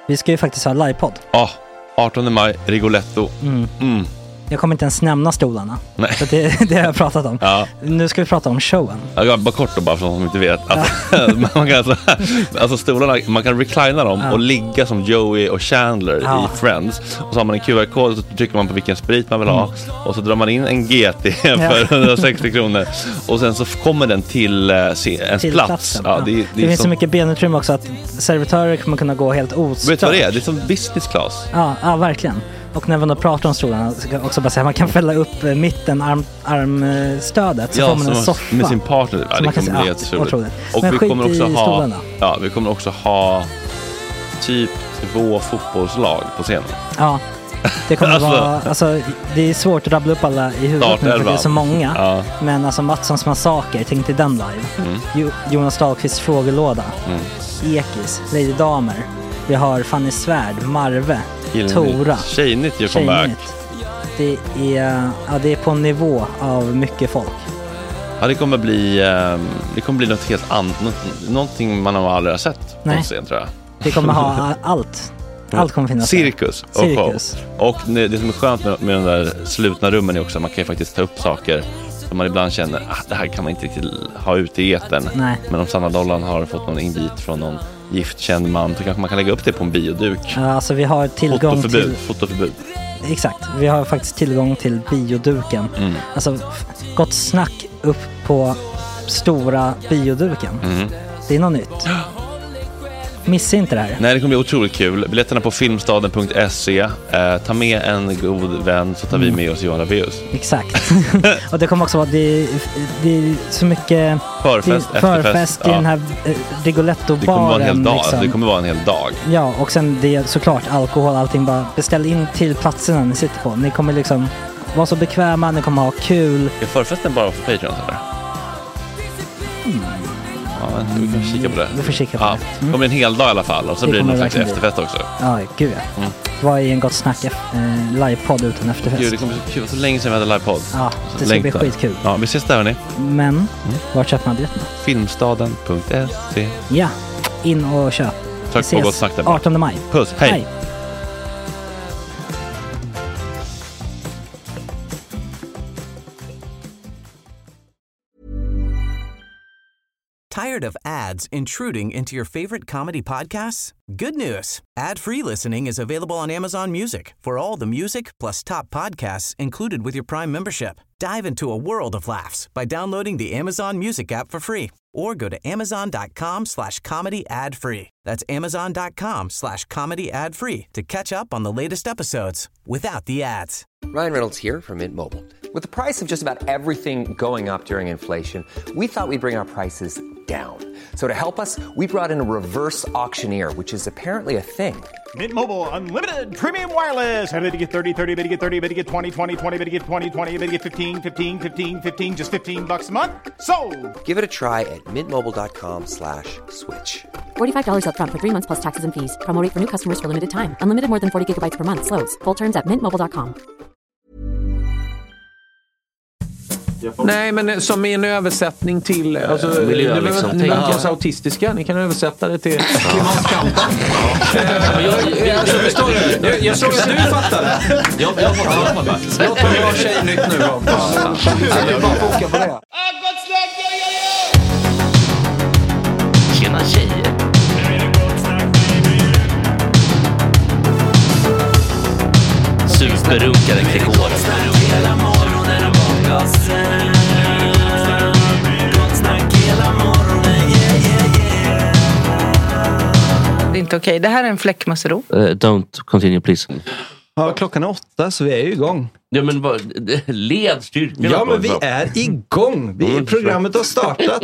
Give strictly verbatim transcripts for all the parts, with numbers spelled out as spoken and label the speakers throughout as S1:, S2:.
S1: Vi ska ju faktiskt ha livepodd.
S2: Ja, artonde maj, Rigoletto.
S1: Mm.
S2: Mm.
S1: Jag kommer inte ens nämna stolarna.
S2: Nej.
S1: För det, det har jag pratat om.
S2: Ja.
S1: Nu ska vi prata om showen.
S2: Ja, bara kort då, bara för de som inte vet. Alltså, man kan alltså, alltså stolarna, man kan reclina dem
S1: ja.
S2: och ligga som Joey och Chandler
S1: ja.
S2: i Friends. Och så har man en Q R-kod och så trycker man på vilken sprit man vill ha. Mm. Och så drar man in en G T för hundrasextio kronor. Och sen så kommer den till uh, se, ens
S1: till
S2: plats. Ja,
S1: ja.
S2: det, det,
S1: det
S2: det
S1: finns
S2: som...
S1: så mycket benutrymme också att servitörer kommer kunna gå helt ostört.
S2: Vet du vad det är? Det är som business class.
S1: Ja, ja verkligen. Och när man då pratar om stolarna så kan jag också bara säga att man kan fälla upp mitten, arm, armstödet så
S2: ja,
S1: får man en soffa.
S2: Med sin partner. Ja, det kommer bli helt otroligt. Och
S1: men
S2: vi kommer också ha
S1: stolarna.
S2: Ja, vi kommer också ha typ två fotbollslag på scenen.
S1: Ja. Det kommer
S2: alltså,
S1: vara alltså det är svårt att rabbla upp alla i huvudet nu för det är så många.
S2: Ja.
S1: Men alltså Mattssons massaker, tänk till den live. Mm. Jo, Jonas Dahlqvists frågelåda. Mm. Ekis, Lady Damer. Vi har Fanny Svärd, Marve,
S2: Gillnytt.
S1: Tora.
S2: Tjejnytt gör comeback.
S1: Det är, ja, det är på en nivå av mycket folk.
S2: Ja, det kommer bli det kommer bli något helt annat, något, någonting man har aldrig har sett på scen, tror jag.
S1: Det kommer ha allt. Allt kommer finnas.
S2: Cirkus och
S1: Cirkus.
S2: show. Och det som är skönt med, med de där slutna rummen är också att man kan ju faktiskt ta upp saker som man ibland känner att det här kan man inte riktigt ha ute i etern.
S1: Nej.
S2: Men om Sanna Dollan har fått någon invit från någon giftkänd man så kanske man kan lägga upp det på en bioduk.
S1: Ja, alltså vi har tillgång
S2: fotoförbud,
S1: till...
S2: Fotoförbud.
S1: Exakt, vi har faktiskt tillgång till bioduken. Mm. Alltså, gott snack upp på stora bioduken. Mm. Det är något nytt. Missa inte det här.
S2: Nej, det kommer bli otroligt kul. Biljetterna på filmstaden punkt se. Eh, ta med en god vän så tar mm. vi med oss Johan Rabaeus.
S1: Exakt. Och det kommer också vara det, det är så mycket
S2: förfest,
S1: det, förfest i ja. den här eh, Rigoletto-baren.
S2: Det kommer vara en hel dag.
S1: Liksom.
S2: Det kommer vara en hel dag.
S1: Ja, och sen det är såklart alkohol, allting. Bara beställ in till platserna ni sitter på. Ni kommer liksom vara så bekväma, ni kommer ha kul.
S2: Är förfesten bara för Patreon eller? Mm. Ja, vi kan kika på det.
S1: Vi får kika på
S2: ja, det. Mm. Det kommer en hel dag i alla fall. Och så det blir det någon slags efterfest också.
S1: Ja, gud ja. Mm. Vad är en gott snack eh, livepodd utan efterfest?
S2: Gud, det kommer så kul. Så länge sedan vi hade livepodd.
S1: Ja, det ska
S2: Längtar.
S1: bli skitkul.
S2: Ja, vi ses där hörni.
S1: Men, mm. vart köper man biljetterna?
S2: filmstaden punkt se.
S1: Ja, in och köp.
S2: Tack på gott snack där.
S1: artonde maj.
S2: Puss, hej. hej.
S3: Tired of ads intruding into your favorite comedy podcasts? Good news. Ad-free listening is available on Amazon Music for all the music plus top podcasts included with your Prime membership. Dive into a world of laughs by downloading the Amazon Music app for free or go to amazon.com slash comedy ad free. That's amazon.com slash comedy ad free to catch up on the latest episodes without the ads.
S4: Ryan Reynolds here from Mint Mobile. With the price of just about everything going up during inflation, we thought we'd bring our prices down. So to help us, we brought in a reverse auctioneer, which is apparently a thing.
S5: Mint Mobile Unlimited Premium Wireless. How to get thirty, thirty, how to get thirty, how to get twenty, twenty, twenty, how to get twenty, twenty, how to get fifteen, fifteen, fifteen, fifteen, just fifteen bucks a month? Sold!
S4: Give it a try at mintmobile.com slash switch.
S6: forty-five dollars up front for three months plus taxes and fees. Promo rate for new customers for limited time. Unlimited more than forty gigabytes per month. Slows full terms at mint mobile dot com.
S7: Nej, men som i en översättning till alltså,
S8: miljö,
S7: ni
S8: liksom,
S7: ni är alltså autistiska, ni kan översätta det till klimatkampen. Jag, jag såg att du fattade.
S8: Jag, jag fattar det.
S7: Jag tar jag tjejnytt nu då. Jag bara foka på det.
S8: Tjena tjejer. Superrunkare Gregor.
S9: Det är inte okej. Det här är en fläckmussero.
S8: Uh, don't continue please.
S10: Ja, klockan är åtta så vi är ju igång.
S8: Ja, men vad, led styrkan.
S10: Ja, men vi är igång. Vi, mm, programmet har startat.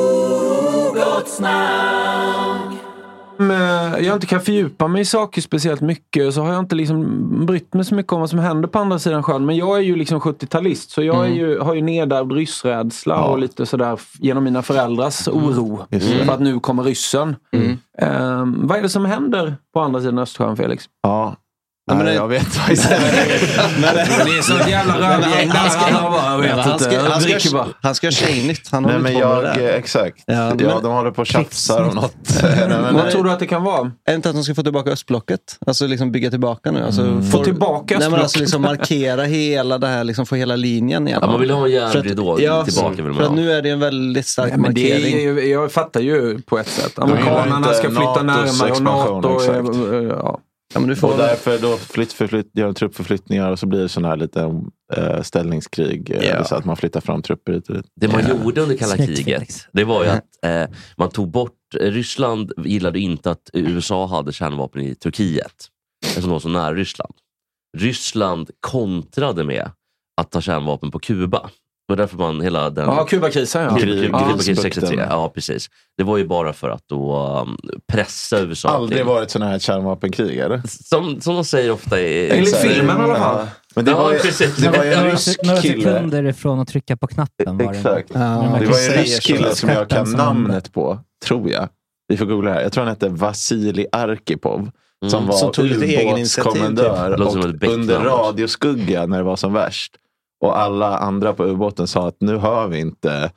S7: Jag inte kan fördjupa mig i saker speciellt mycket, så har jag inte liksom brytt mig så mycket om vad som händer på andra sidan sjön. Men jag är ju liksom sjuttiotalist, så jag är ju, har ju nedärvd ryssrädsla ja. och lite sådär genom mina föräldrars oro mm. för att nu kommer ryssen. Mm. Um, vad är det som händer på andra sidan Östersjön, Felix?
S10: Ja,
S11: Ja, men det... jag vet vad jag säger.
S7: Men det är så jävla rövgäng. Han ska han vet
S10: han ska
S7: inte.
S10: han ska, han ska tjejnytt. Han
S11: Nej men jag exakt. Ja,
S10: ja
S11: men... de håller på och tjafsar om något.
S7: Nej, men, vad tror du att det kan vara?
S10: Är inte att de ska få tillbaka östblocket? Alltså liksom bygga tillbaka nu. Alltså,
S7: mm. Få tillbaka östblocket?
S10: Nej men alltså liksom markera hela det här, liksom få hela linjen igen.
S8: Ja, man vill ha en järnridå
S10: ja,
S8: tillbaka. Vill man
S10: för att
S8: ha.
S10: nu är det en väldigt stark
S7: ja, men
S10: markering.
S7: Det är ju, jag fattar ju på ett sätt. Amerikanerna ska flytta närmare och NATO. Ja.
S11: Ja, men du får och därför då flytt, förflytt, gör truppförflyttningar och så blir det sån här lite äh, ställningskrig. Yeah. Eller så att man flyttar fram trupper hit och dit.
S8: Det man yeah. gjorde under kalla Snyggt, kriget, Felix. Det var ju att eh, man tog bort, Ryssland gillade inte att U S A hade kärnvapen i Turkiet. Som var så nära Ryssland. Ryssland kontrade med att ta kärnvapen på Kuba. Det var därför man hela den...
S7: Ja, Kubakrisen, ja.
S8: Kubakrisen sextiotre, ja precis. Det var ju bara för att då um, pressa U S A.
S11: Aldrig till. Varit sådana här kärnvapenkrig, eller?
S8: Som, som de säger ofta i...
S7: Enligt filmen i alla fall.
S11: Men det
S8: ja,
S11: var ju,
S8: precis.
S11: Det var ju en rysk
S1: några
S11: kille.
S1: Några sekunder ifrån att trycka på knappen. Var det
S11: Exakt. Ja, det var ju en rysk kille som jag kan namnet på, tror jag. Vi får googla här. Jag tror han hette Vasilij Arkipov. Mm. Som var
S10: som tog lite egen
S11: ubåtskommendör och under radioskugga när det var som värst. Och alla andra på ubåten sa att nu hör vi inte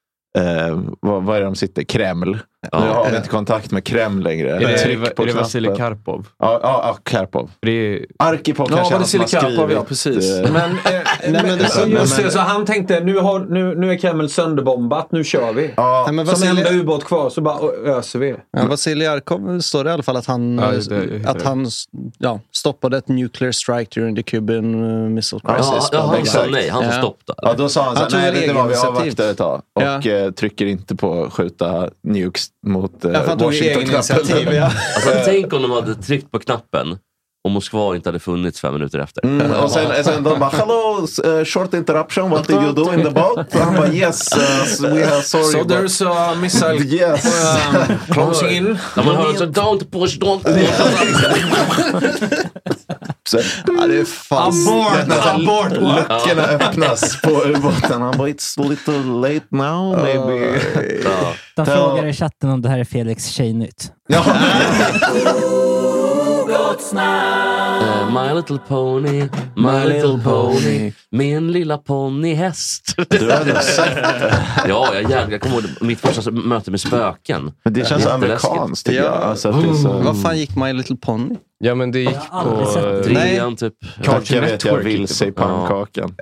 S11: eh, vad, vad är det de sitter? Kreml. Ja. Nu har vi inte kontakt med Kreml längre.
S12: Är det, Tryck på är det Vasilij Karpov?
S11: Ja, ja, ja Karpov.
S12: Är...
S11: Arkipov kanske
S7: ja, Vasilij Karpov, ja, precis. Men, eh, nej, men, det, så, just det, så han tänkte, nu, har, nu, nu är Kreml sönderbombat, nu kör vi. Ja. Nej, men Vasilij... Som enda ubåt kvar så bara öser vi.
S10: Ja, Vasilij Karpov står det i alla fall att han, ja, det, att han ja, stoppade ett nuclear strike during the Cuban uh, Missile Crisis.
S8: Ja, han sa nej, han sa stopp där.
S11: Ja, då sa han, han så, nej, det var vi avvaktar ett tag. Och ja. eh, trycker inte på skjuta nukes mot eh, Washington-knappen.
S10: Ja.
S8: Alltså, tänk om de hade tryckt på knappen och Moskva inte hade funnits fem minuter efter.
S11: Mm, och sen, sen de bara, hello, uh, short interruption, what did you do in the boat? Och han bara, yes, uh, we are sorry.
S7: So but... there's a missile
S11: yes.
S7: um, closing in.
S8: Ja, man hör alltså, don't push, don't
S11: så, ja, det är fast.
S7: Abort, abort,
S11: luckorna öppnas på ubåten. Han bara, it's a little late now, maybe.
S1: Ja. De frågar i chatten om det här är Felix tjejnytt.
S11: Ja.
S8: Uh, my little pony, my, my little pony, min lilla ponnyhäst.
S11: Du har det sett.
S8: Ja, jag, jag, jag kommer ihåg mitt första möte med spöken.
S11: Men det känns amerikanskt tycker jag. Alltså, att det är så...
S10: Vad fan gick My Little Pony?
S12: Ja, men det gick på...
S8: Trean typ.
S11: Kanske vet jag vill sig pannkakan.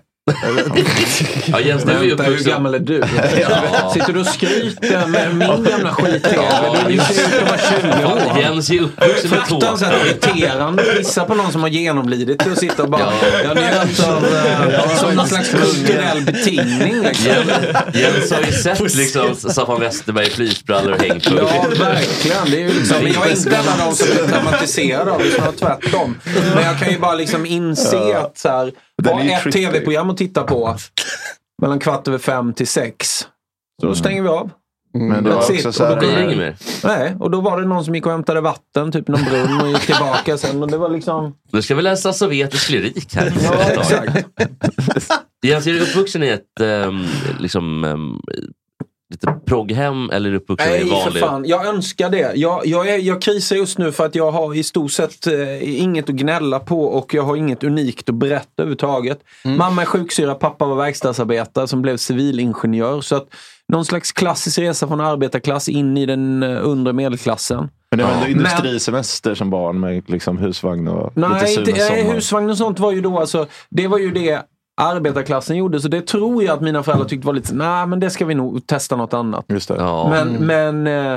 S8: Ja, Jens, du är ju
S7: hur gammal är du? Ja. Sitter du och skryter med min gamla skit? Ja, du ser ut att vara tjugo år.
S8: Jens är uppvuxen med tå.
S7: Så här irriterande. Pissa på någon som har genomlidit det och sitta och bara... Ja, ja, ni är av, uh, som någon slags kulturell betingning. Liksom.
S8: Jens har ju sett liksom Staffan Westerberg i flytbrallor och hängt.
S7: Ja, verkligen. Det är ju liksom, men jag är inte en av dem som är traumatiserad av det, snarare tvärtom. Men jag kan ju bara liksom inse att så här, ha ett tv-program att titta på mellan kvart över fem till sex. Så då stänger vi av.
S11: Mm. Men det var också så här,
S8: och då blir det inget mer.
S7: Nej, och då var det någon som gick och hämtade vatten, typ någon brunn, och gick tillbaka sen. Och det var liksom...
S8: Nu ska vi läsa sovjetisk lyrik här.
S7: Ja, exakt.
S8: Jens, är du uppvuxen i ett um, liksom... Um, lite progghem eller uppvuxen i vanlig...
S7: Nej, för fan. Jag önskar det. Jag, jag, är, jag krisar just nu för att jag har i stort sett eh, inget att gnälla på och jag har inget unikt att berätta överhuvudtaget. Mm. Mamma är sjuksyra, pappa var verkstadsarbetare som blev civilingenjör. Så att någon slags klassisk resa från arbetarklass in i den uh, undre medelklassen.
S11: Men det var ändå industrisemester Men, som barn med liksom husvagn och
S7: nej,
S11: lite
S7: inte, nej, husvagn och sånt var ju då alltså, det var ju det arbetarklassen gjorde, så det tror jag att mina föräldrar tyckte var lite, nej men det ska vi nog testa något annat.
S11: Just det.
S8: Ja.
S7: Men, men, eh,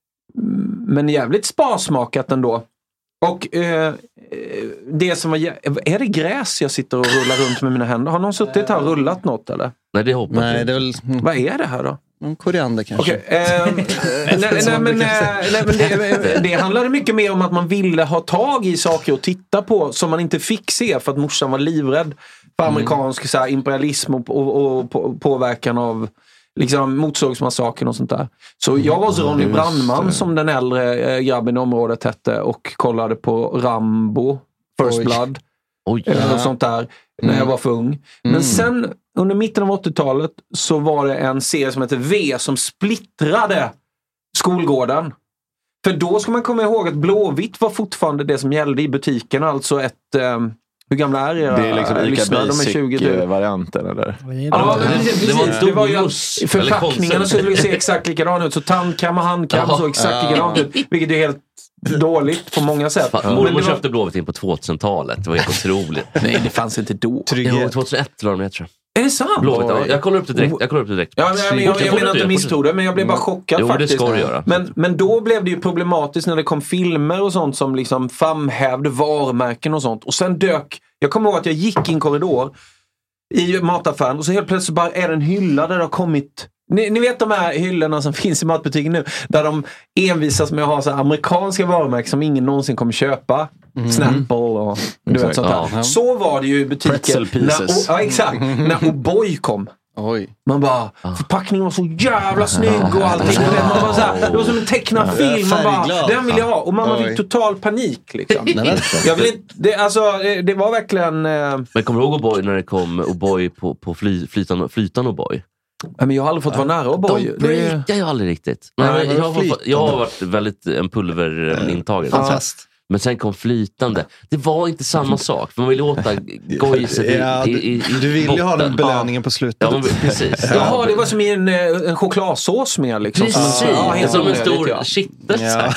S7: men jävligt sparsmakat ändå. Och eh, det som var, är det gräs jag sitter och rullar runt med mina händer? Har någon suttit här och rullat något eller?
S8: Nej, det hoppas
S10: nej, det är väl...
S7: Vad är det här då?
S10: En koriander kanske.
S7: Okay, eh, nej, nej, men, nej, men det, det handlade mycket mer om att man ville ha tag i saker och titta på som man inte fick se för att morsan var livrädd för amerikansk så här, imperialism och, och, och på, påverkan av liksom motsågsmassakern och sånt där. Så jag var så Ronny Brandman som den äldre eh, grabben i området hette och kollade på Rambo, First Oj. Blood
S8: Oj,
S7: ja. och sånt där mm. när jag var för ung. Men mm. sen under mitten av åttiotalet så var det en serie som heter V som splittrade skolgården. För då ska man komma ihåg att blåvitt var fortfarande det som gällde i butiken. Alltså ett... Um, hur gamla är era
S11: det är liksom
S7: lyssnare? De är
S11: tjugo-varianten, eller?
S7: Ja, det, det, det, var, det var ju att förpackningarna skulle se exakt likadana ut. Så tandkam och handkam såg exakt ja. likadant ut. Vilket är helt dåligt på många sätt.
S8: Fan, mormor var... köpte blåvitt in på tvåtusentalet. Det var helt otroligt.
S7: Nej, det fanns inte då.
S8: Jo, tjugohundraett var de, jag tror.
S7: Är det sant?
S8: Blåvitt, ja. Jag kollar upp det direkt. Jag kollar upp det direkt.
S7: Ja, men, men, jag, jag, jag menar inte misstro det, men jag blev bara chockad
S8: jo,
S7: faktiskt.
S8: Det ska du göra.
S7: Men, men då blev det ju problematiskt när det kom filmer och sånt som liksom framhävde varumärken och sånt. Och sen dök, jag kommer ihåg att jag gick i en korridor i mataffären och så helt plötsligt bara är det en hylla där det har kommit... Ni, ni vet de här hyllorna som finns i matbutiken nu, där de envisas med att ha så här amerikanska varumärken som ingen någonsin kommer köpa. Mm. Snapple och du vet sånt där. Ja. Så var det ju i butiken när, ja, exakt, när O'boy kom.
S10: Oj.
S7: Man bara, förpackningen var så jävla snygg och allting. Man bara så här, det var som en tecknad ja, film. Man bara, den vill jag ha. Och man fick total panik liksom. jag vill inte, det, alltså, det, det var verkligen... Eh...
S8: Men kommer du ihåg O'boy när det kom O'boy på, på fly, flytan, flytan O'boy?
S7: Men jag har aldrig fått vara nära O'boy.
S8: De breakar ju aldrig riktigt. Nej, Nej, jag, har, jag har varit väldigt en pulverintagare.
S10: Ja.
S8: Men sen kom flytande. Det var inte samma sak. För man ville åta gojset i,
S10: ja,
S8: i, i, i
S10: Du vill ju ha den belöningen
S8: ja.
S10: på slutet.
S8: Ja, men, precis.
S7: Jaha, det var som i en, en chokladsås med liksom.
S8: Precis, som en, ja, som en stor ja. kittel. Ja.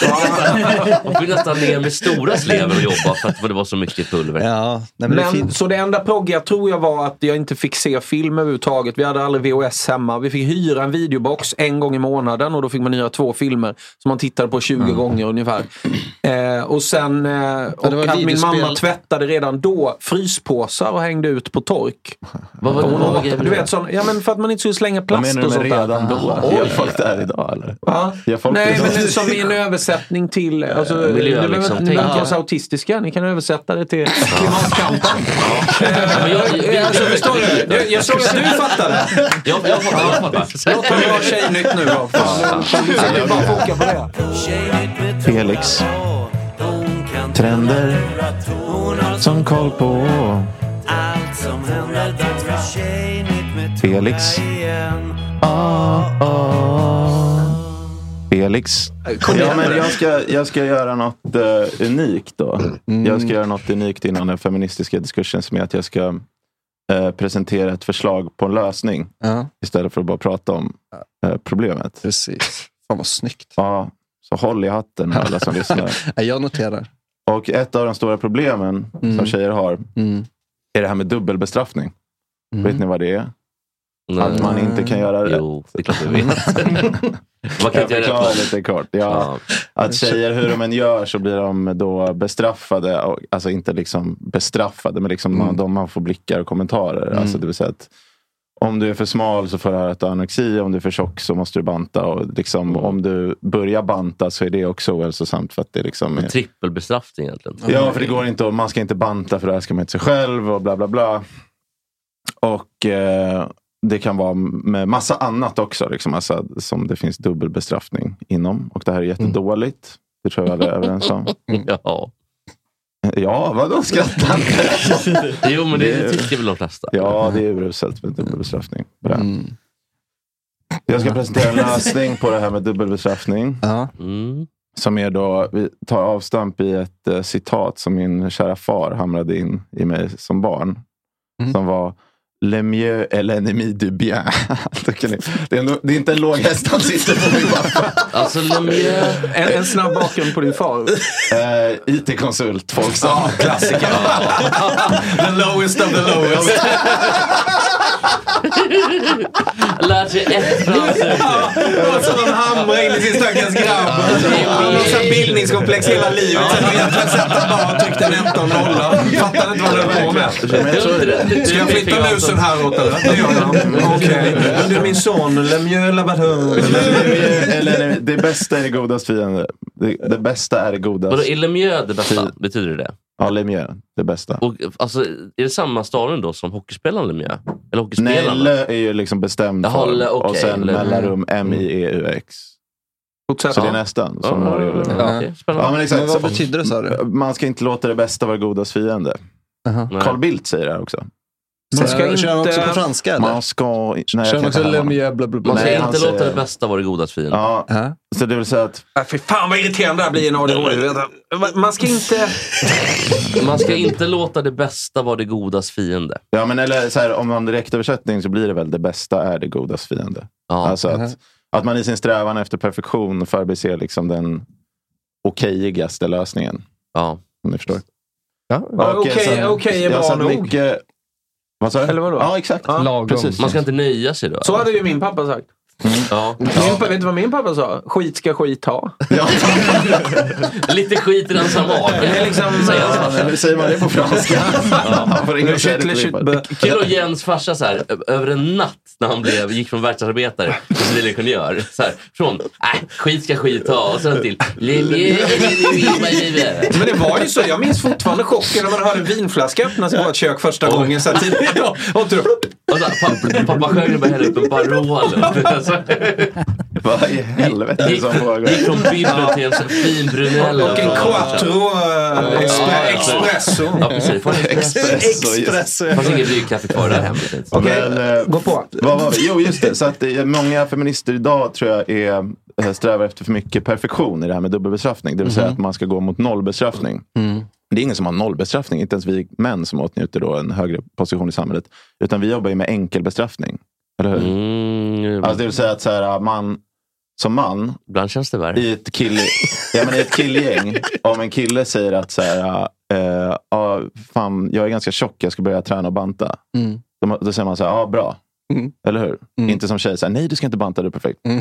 S8: Man fick nästan ner med stora slever och jobba för att det var så mycket pulver.
S10: Ja, nej, men
S7: men, det så det enda proggiga tror jag var att jag inte fick se film överhuvudtaget. Vi hade aldrig V H S hemma. Vi fick hyra en videobox en gång i månaden och då fick man hyra två filmer som man tittade på tjugo mm. gånger ungefär. Eh, och sen... Eh, och ja, att min mamma tvättade redan då fryspåsar och hängde ut på tork.
S8: Vad var det?
S7: Åt, du vet sån, ja men för att man inte skulle slänga plast och sånt där.
S11: Redan då?
S7: Ah,
S11: gör folk det här idag eller?
S7: Va? Nej, men det som i en översättning till alltså,
S8: miljö,
S7: ni
S8: liksom,
S7: ni är så autistiska, ni kan översätta det till klimatkampen. Jag förstår du? Jag, jag såg att du fattade.
S8: Jag, jag fattar, jag fattar.
S7: Jag tar bra tjejnytt nu då. Fan, jag bara foka på det.
S11: Felix. Trender som koll på Felix. Ah, ah. Felix. Ja, men jag ska, jag ska göra något uh, unikt då. Mm. Jag ska göra något unikt inom den feministiska diskursen som är att jag ska uh, presentera ett förslag på en lösning uh. istället för att bara prata om uh, problemet.
S10: Precis. Fan vad snyggt.
S11: Ja, så håll i hatten alla som lyssnar.
S10: Jag noterar.
S11: Och ett av de stora problemen mm. som tjejer har mm. är det här med dubbelbestraffning. Mm. Vet ni vad det är? Nej. Att man inte kan göra rätt.
S8: Jo, det är klart vi vet. Man kan inte göra rätt.
S11: Lite kort. Ja. Ja. Att tjejer, hur de än gör så blir de då bestraffade. Alltså inte liksom bestraffade, men liksom mm. man, de, man får blickar och kommentarer. Mm. Alltså det vill säga att om du är för smal så får du höra att du har anorexi. Om du är för tjock så måste du banta. Och liksom, mm. om du börjar banta så är det också ohälsosamt. För att det liksom är...
S8: trippelbestraffning egentligen.
S11: Ja, för det går inte. Och man ska inte banta för det här ska man inte sig själv. Och bla bla bla. Och eh, det kan vara med massa annat också. Liksom, alltså, som det finns dubbelbestraffning inom. Och det här är jättedåligt. Mm. Det tror jag alla är överens om.
S8: Ja.
S11: Ja, vadå skrattar?
S8: Jo, men det, det tycker väl de flesta.
S11: Ja, det är uruselt med dubbelbestraffning. Mm. Jag ska presentera en lösning på det här med dubbelbestraffning. Mm. Som är då, vi tar avstamp i ett uh, citat som min kära far hamrade in i mig som barn. Mm. Som var Le mieux est l'ennemi du bien. det, är no, det är inte en låg häst han sitter på min pappa.
S8: Alltså Le mieux...
S7: En, en snabb bakgrund på din far.
S11: Uh, I T-konsult, folk som...
S7: Ja, klassiker. The lowest of the lowest.
S8: Lär sig ett bra söker.
S7: Ja, som en hamra in i sin stackars grabb. Han har så bildningskomplex hela livet. Sen har egentligen sett att bara tryckte en ett och nolla. Fattar inte vad det var med. Ska jag flytta musen här åt eller? Det gör jag. Okej. Men du är min son. Le mieux la bateau.
S11: Eller det bästa är det godas fiende. Det, det bästa är det godas.
S8: Vadå, är le mieux det bästa? Betyder det det?
S11: Ja, le mieux, det bästa.
S8: Och, alltså, är det samma staden då som hockeyspelaren le mieux? Eller hockeyspelarna?
S11: Nej, le är ju liksom bestämd
S8: form. Okay, och sen le.
S11: Mellanrum M I E U X.
S7: Så
S11: ja. Det är nästan som
S8: ja,
S11: Mario.
S8: Ja, okay.
S11: Ja, men exakt.
S10: Men vad betyder det, sa du?
S11: Man ska inte låta det bästa vara godas fiende. Uh-huh. Carl Bildt säger det här också.
S7: Man ska inte...
S10: Kör han också på franska? Eller?
S11: Man ska... Nej,
S10: Kör han också Lemie, bla, bla, bla.
S8: Man ska
S11: Nej,
S8: inte
S11: han
S8: låta
S11: säger-
S8: det bästa vara det godas fiende.
S11: Ja,
S10: Ja.
S11: så det vill säga att...
S7: Äh, för fan vad irriterande det här blir en A D H D. Man ska inte...
S8: Man ska inte låta det bästa vara det godas fiende.
S11: Ja, men eller så här, om man direkt översättning så blir det väl det bästa är det godas fiende.
S8: Ja.
S11: Alltså att, att man i sin strävan efter perfektion förbiser liksom den okejigaste lösningen.
S8: Ja.
S11: Om ni förstår.
S7: Ja, okej okay, är bra nog.
S11: Mycket, vad sa du?
S7: Eller vadå?
S11: Ja, exakt.
S7: Ja.
S11: Precis.
S8: Man ska inte nöja sig då.
S7: Så hade ju min pappa sagt.
S11: Mm.
S8: Ja.
S7: Min, ja. Vet du vad min pappa sa? Skit ska skit ha.
S11: Ja.
S8: Lite skit i den som var.
S7: Det är liksom...
S11: Hur säger man det på franska?
S8: Kul och Jens farsa så här, över en natt när han blev, gick från verkstadsarbetare till civilingenjör. Så här, från äh, skit ska skit ha och sen till
S7: men det var ju så, jag minns fortfarande chocken när man hörde en vinflaska öppnas i vårt kök första gången så här tidigt idag. Och så,
S8: och så pappa, pappa Sjögren började hälla upp en Barolo.
S11: Vad i helvete
S8: gick,
S11: som pågår?
S8: gick från Bibeln till en fin Brunello.
S7: Och en quattro uh, expre- expresso.
S8: Ja, precis. Får en
S11: Expresso.
S10: Expresso.
S8: Det fanns ingen rygkaffe kvar där hemma.
S7: Okej,
S11: Men, eh,
S7: gå på.
S11: Vad var vi? Jo, just det. Så att eh, många feminister idag tror jag är, eh, strävar efter för mycket perfektion i det här med dubbelbestraffning. Det vill säga att man ska gå mot nollbestraffning.
S10: Mm.
S11: Det är ingen som har nollbestraffning. Inte ens vi män som åtnjuter då en högre position i samhället. Utan vi jobbar ju med enkelbestraffning. Eller hur?
S8: Mm.
S11: Alltså det vill säga att så här, man som man
S8: ibland känns det värre.
S11: I ett kille, ja, men i ett killgäng, om en kille säger att så här, äh, äh, fan, jag är ganska tjock, jag ska börja träna och banta.
S10: Mm.
S11: Då, då säger man så här, ja bra.
S10: Mm.
S11: Eller hur?
S10: Mm.
S11: Inte som tjej, så här, nej du ska inte banta, det är perfekt.
S10: Mm.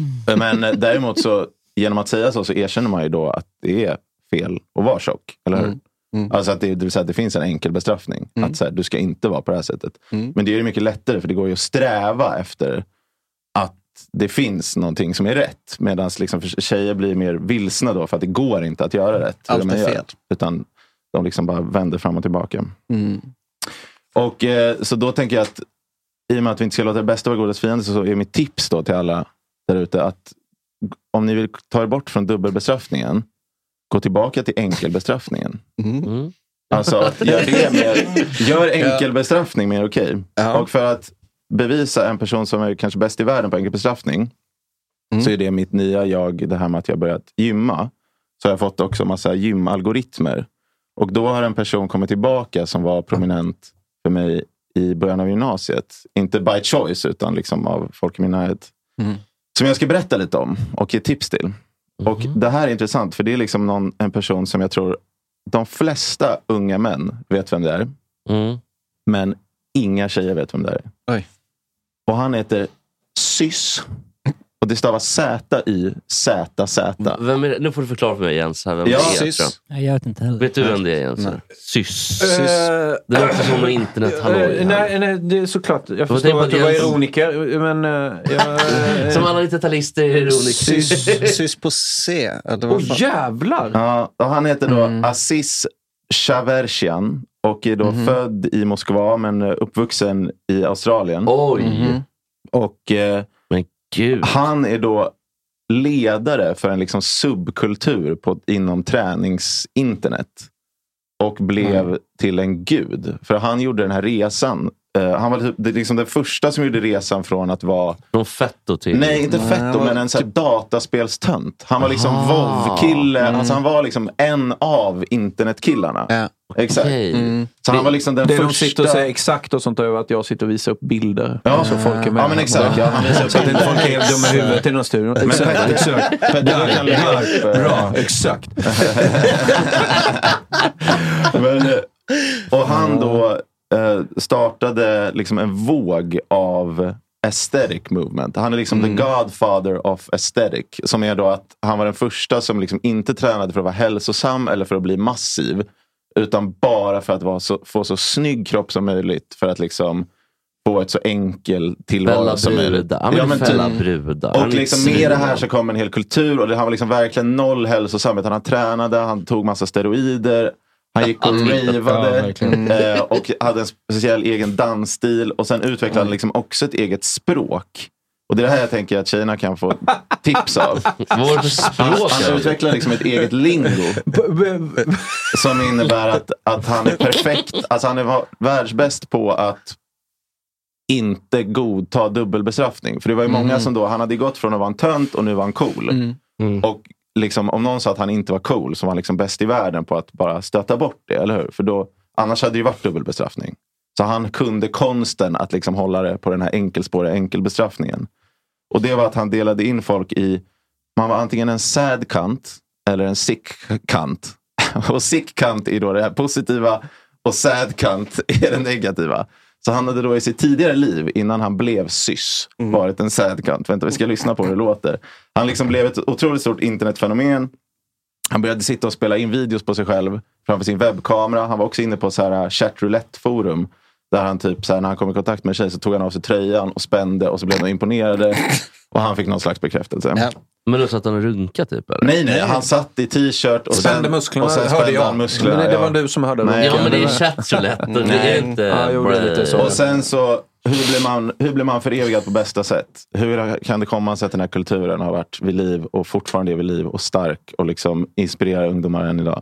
S11: Men däremot så, genom att säga så, så erkänner man ju då att det är fel att vara tjock. Eller hur?
S10: Mm. Mm.
S11: Alltså att det, det vill säga att det finns en enkel bestraffning.
S10: Mm.
S11: Att så här, du ska inte vara på det här sättet.
S10: Mm.
S11: Men det är ju mycket lättare, för det går ju att sträva efter att det finns någonting som är rätt. Medan liksom tjejer blir mer vilsna då, för att det går inte att göra rätt.
S10: Allt är fel.
S11: Gör, utan de liksom bara vänder fram och tillbaka.
S10: Mm.
S11: Och eh, så då tänker jag att i och med att vi inte ska låta det bästa vara godas fiende, så är mitt tips då till alla där ute att om ni vill ta er bort från dubbelbestraffningen, gå tillbaka till enkelbestraffningen.
S10: Mm.
S8: Mm.
S11: Alltså, gör det mer, gör enkelbestraffning mer okej. Okay.
S10: Ja.
S11: Och för att bevisa en person som är kanske bäst i världen på enkelbestraffning, mm. så är det mitt nya jag, det här med att jag börjat gymma. Så har jag fått också massa gymalgoritmer. Och då har en person kommit tillbaka som var prominent för mig i början av gymnasiet. Inte by choice, utan liksom av folk i min närhet. Mm. Som jag ska berätta lite om och ge tips till. Mm. Och det här är intressant, för det är liksom någon, en person som jag tror de flesta unga män vet vem det är.
S8: Mm.
S11: Men inga tjejer vet vem det är.
S10: Oj.
S11: Och han heter Sys. Och det stavas Z-Y-Z-Z.
S8: Vem är det? Nu får du förklara för mig, Jens. Här, vem
S11: ja,
S8: är
S11: Sys.
S1: Jag gör det inte heller.
S8: Vet du vem det är, Jens?
S10: Nej.
S8: Sys.
S7: Uh,
S8: det låter som någon internet-halloj.
S7: Uh, nej, nej, det är såklart. Jag
S8: Vad
S7: förstår att du var
S8: Jens...
S7: ironiker. Men, uh, jag,
S8: som alla nittiotalister är ironiker.
S10: Sys, sys på C.
S7: Åh, oh, jävlar!
S11: Ja, och han heter då
S10: Mm.
S11: Aziz Shavershian. Och är då
S10: Mm.
S11: född i Moskva, men uppvuxen i Australien.
S8: Oj!
S10: Mm.
S11: Och eh,
S8: men gud.
S11: Han är då ledare för en liksom subkultur på, inom träningsinternet. Och blev mm. till en gud. För han gjorde den här resan. Uh, han var det, liksom den första som gjorde resan från att vara...
S8: Från fetto till...
S11: Nej, inte fetto, Nej, men en sån här dataspelstönt. Han var liksom WoW-kille. Mm. Alltså han var liksom en av internetkillarna.
S10: Ja.
S11: Exakt.
S8: Okay.
S11: Mm. Så han var liksom den
S7: det
S11: första...
S7: De sitter och säger exakt och sånt över att jag sitter och visar upp bilder.
S11: Ja,
S7: så folk är med.
S11: Ja, men exakt. Ja, han visar upp
S7: så att inte folk är helt dumma i huvudet i någon studio.
S11: Men exakt. exakt. Där,
S7: där, bra, exakt.
S11: men, och han då eh, startade liksom en våg av aesthetic movement. Han är liksom mm. the godfather of aesthetic. Som är då att han var den första som liksom inte tränade för att vara hälsosam eller för att bli massiv. Utan bara för att vara så, få så snygg kropp som möjligt. För att liksom få ett så enkel tillvaro som möjligt.
S8: Ja, men, ja, men fälla brudar.
S11: Och liksom med det här så kom en hel kultur. Och det, han var liksom verkligen noll hälsosam. Han tränade, han tog massa steroider. Han gick och ravade. Ja, eh, och hade en speciell egen dansstil. Och sen utvecklade han liksom också ett eget språk. Och det är det här jag tänker att tjejerna kan få tips av.
S8: Vad var det för språk?
S11: Han utvecklar liksom ett eget lingo. Som innebär att, att han är perfekt. Alltså han är världsbäst på att inte godta dubbelbestraffning. För det var ju många mm. som då, han hade gått från att vara en tönt och nu var han cool. Mm. Mm. Och liksom, om någon sa att han inte var cool så var han liksom bäst i världen på att bara stöta bort det, eller hur? För då, annars hade det ju varit dubbelbestraffning. Så han kunde konsten att liksom hålla det på den här enkelspåriga enkelbestraffningen. Och det var att han delade in folk i, man var antingen en sad kant eller en sick kant. Och sick kant är då det här positiva och sad kant är det negativa. Så han hade då i sitt tidigare liv, innan han blev sys, mm. varit en sad kant. Vänta, vi ska lyssna på hur det låter. Han liksom blev ett otroligt stort internetfenomen. Han började sitta och spela in videos på sig själv framför sin webbkamera. Han var också inne på så här chatroulette-forum. Där han typ, så här, när han kom i kontakt med en tjej så tog han av sig tröjan och spände och så blev de imponerade. Och han fick någon slags bekräftelse.
S8: Ja. Men då satt han och runka typ? Eller?
S11: Nej, nej, han satt i t-shirt och
S7: spände
S11: sen,
S7: musklerna,
S11: och sen
S7: spände
S11: han musklerna.
S7: Men det var du som hörde
S8: nej, ja, men det är chatroulette. Det är inte...
S7: Ja, jo, det är lite så.
S11: Och sen så, hur blir man, hur blir man förevigad på bästa sätt? Hur kan det komma sig att den här kulturen har varit vid liv och fortfarande är vid liv och stark och liksom inspirerar ungdomar än idag?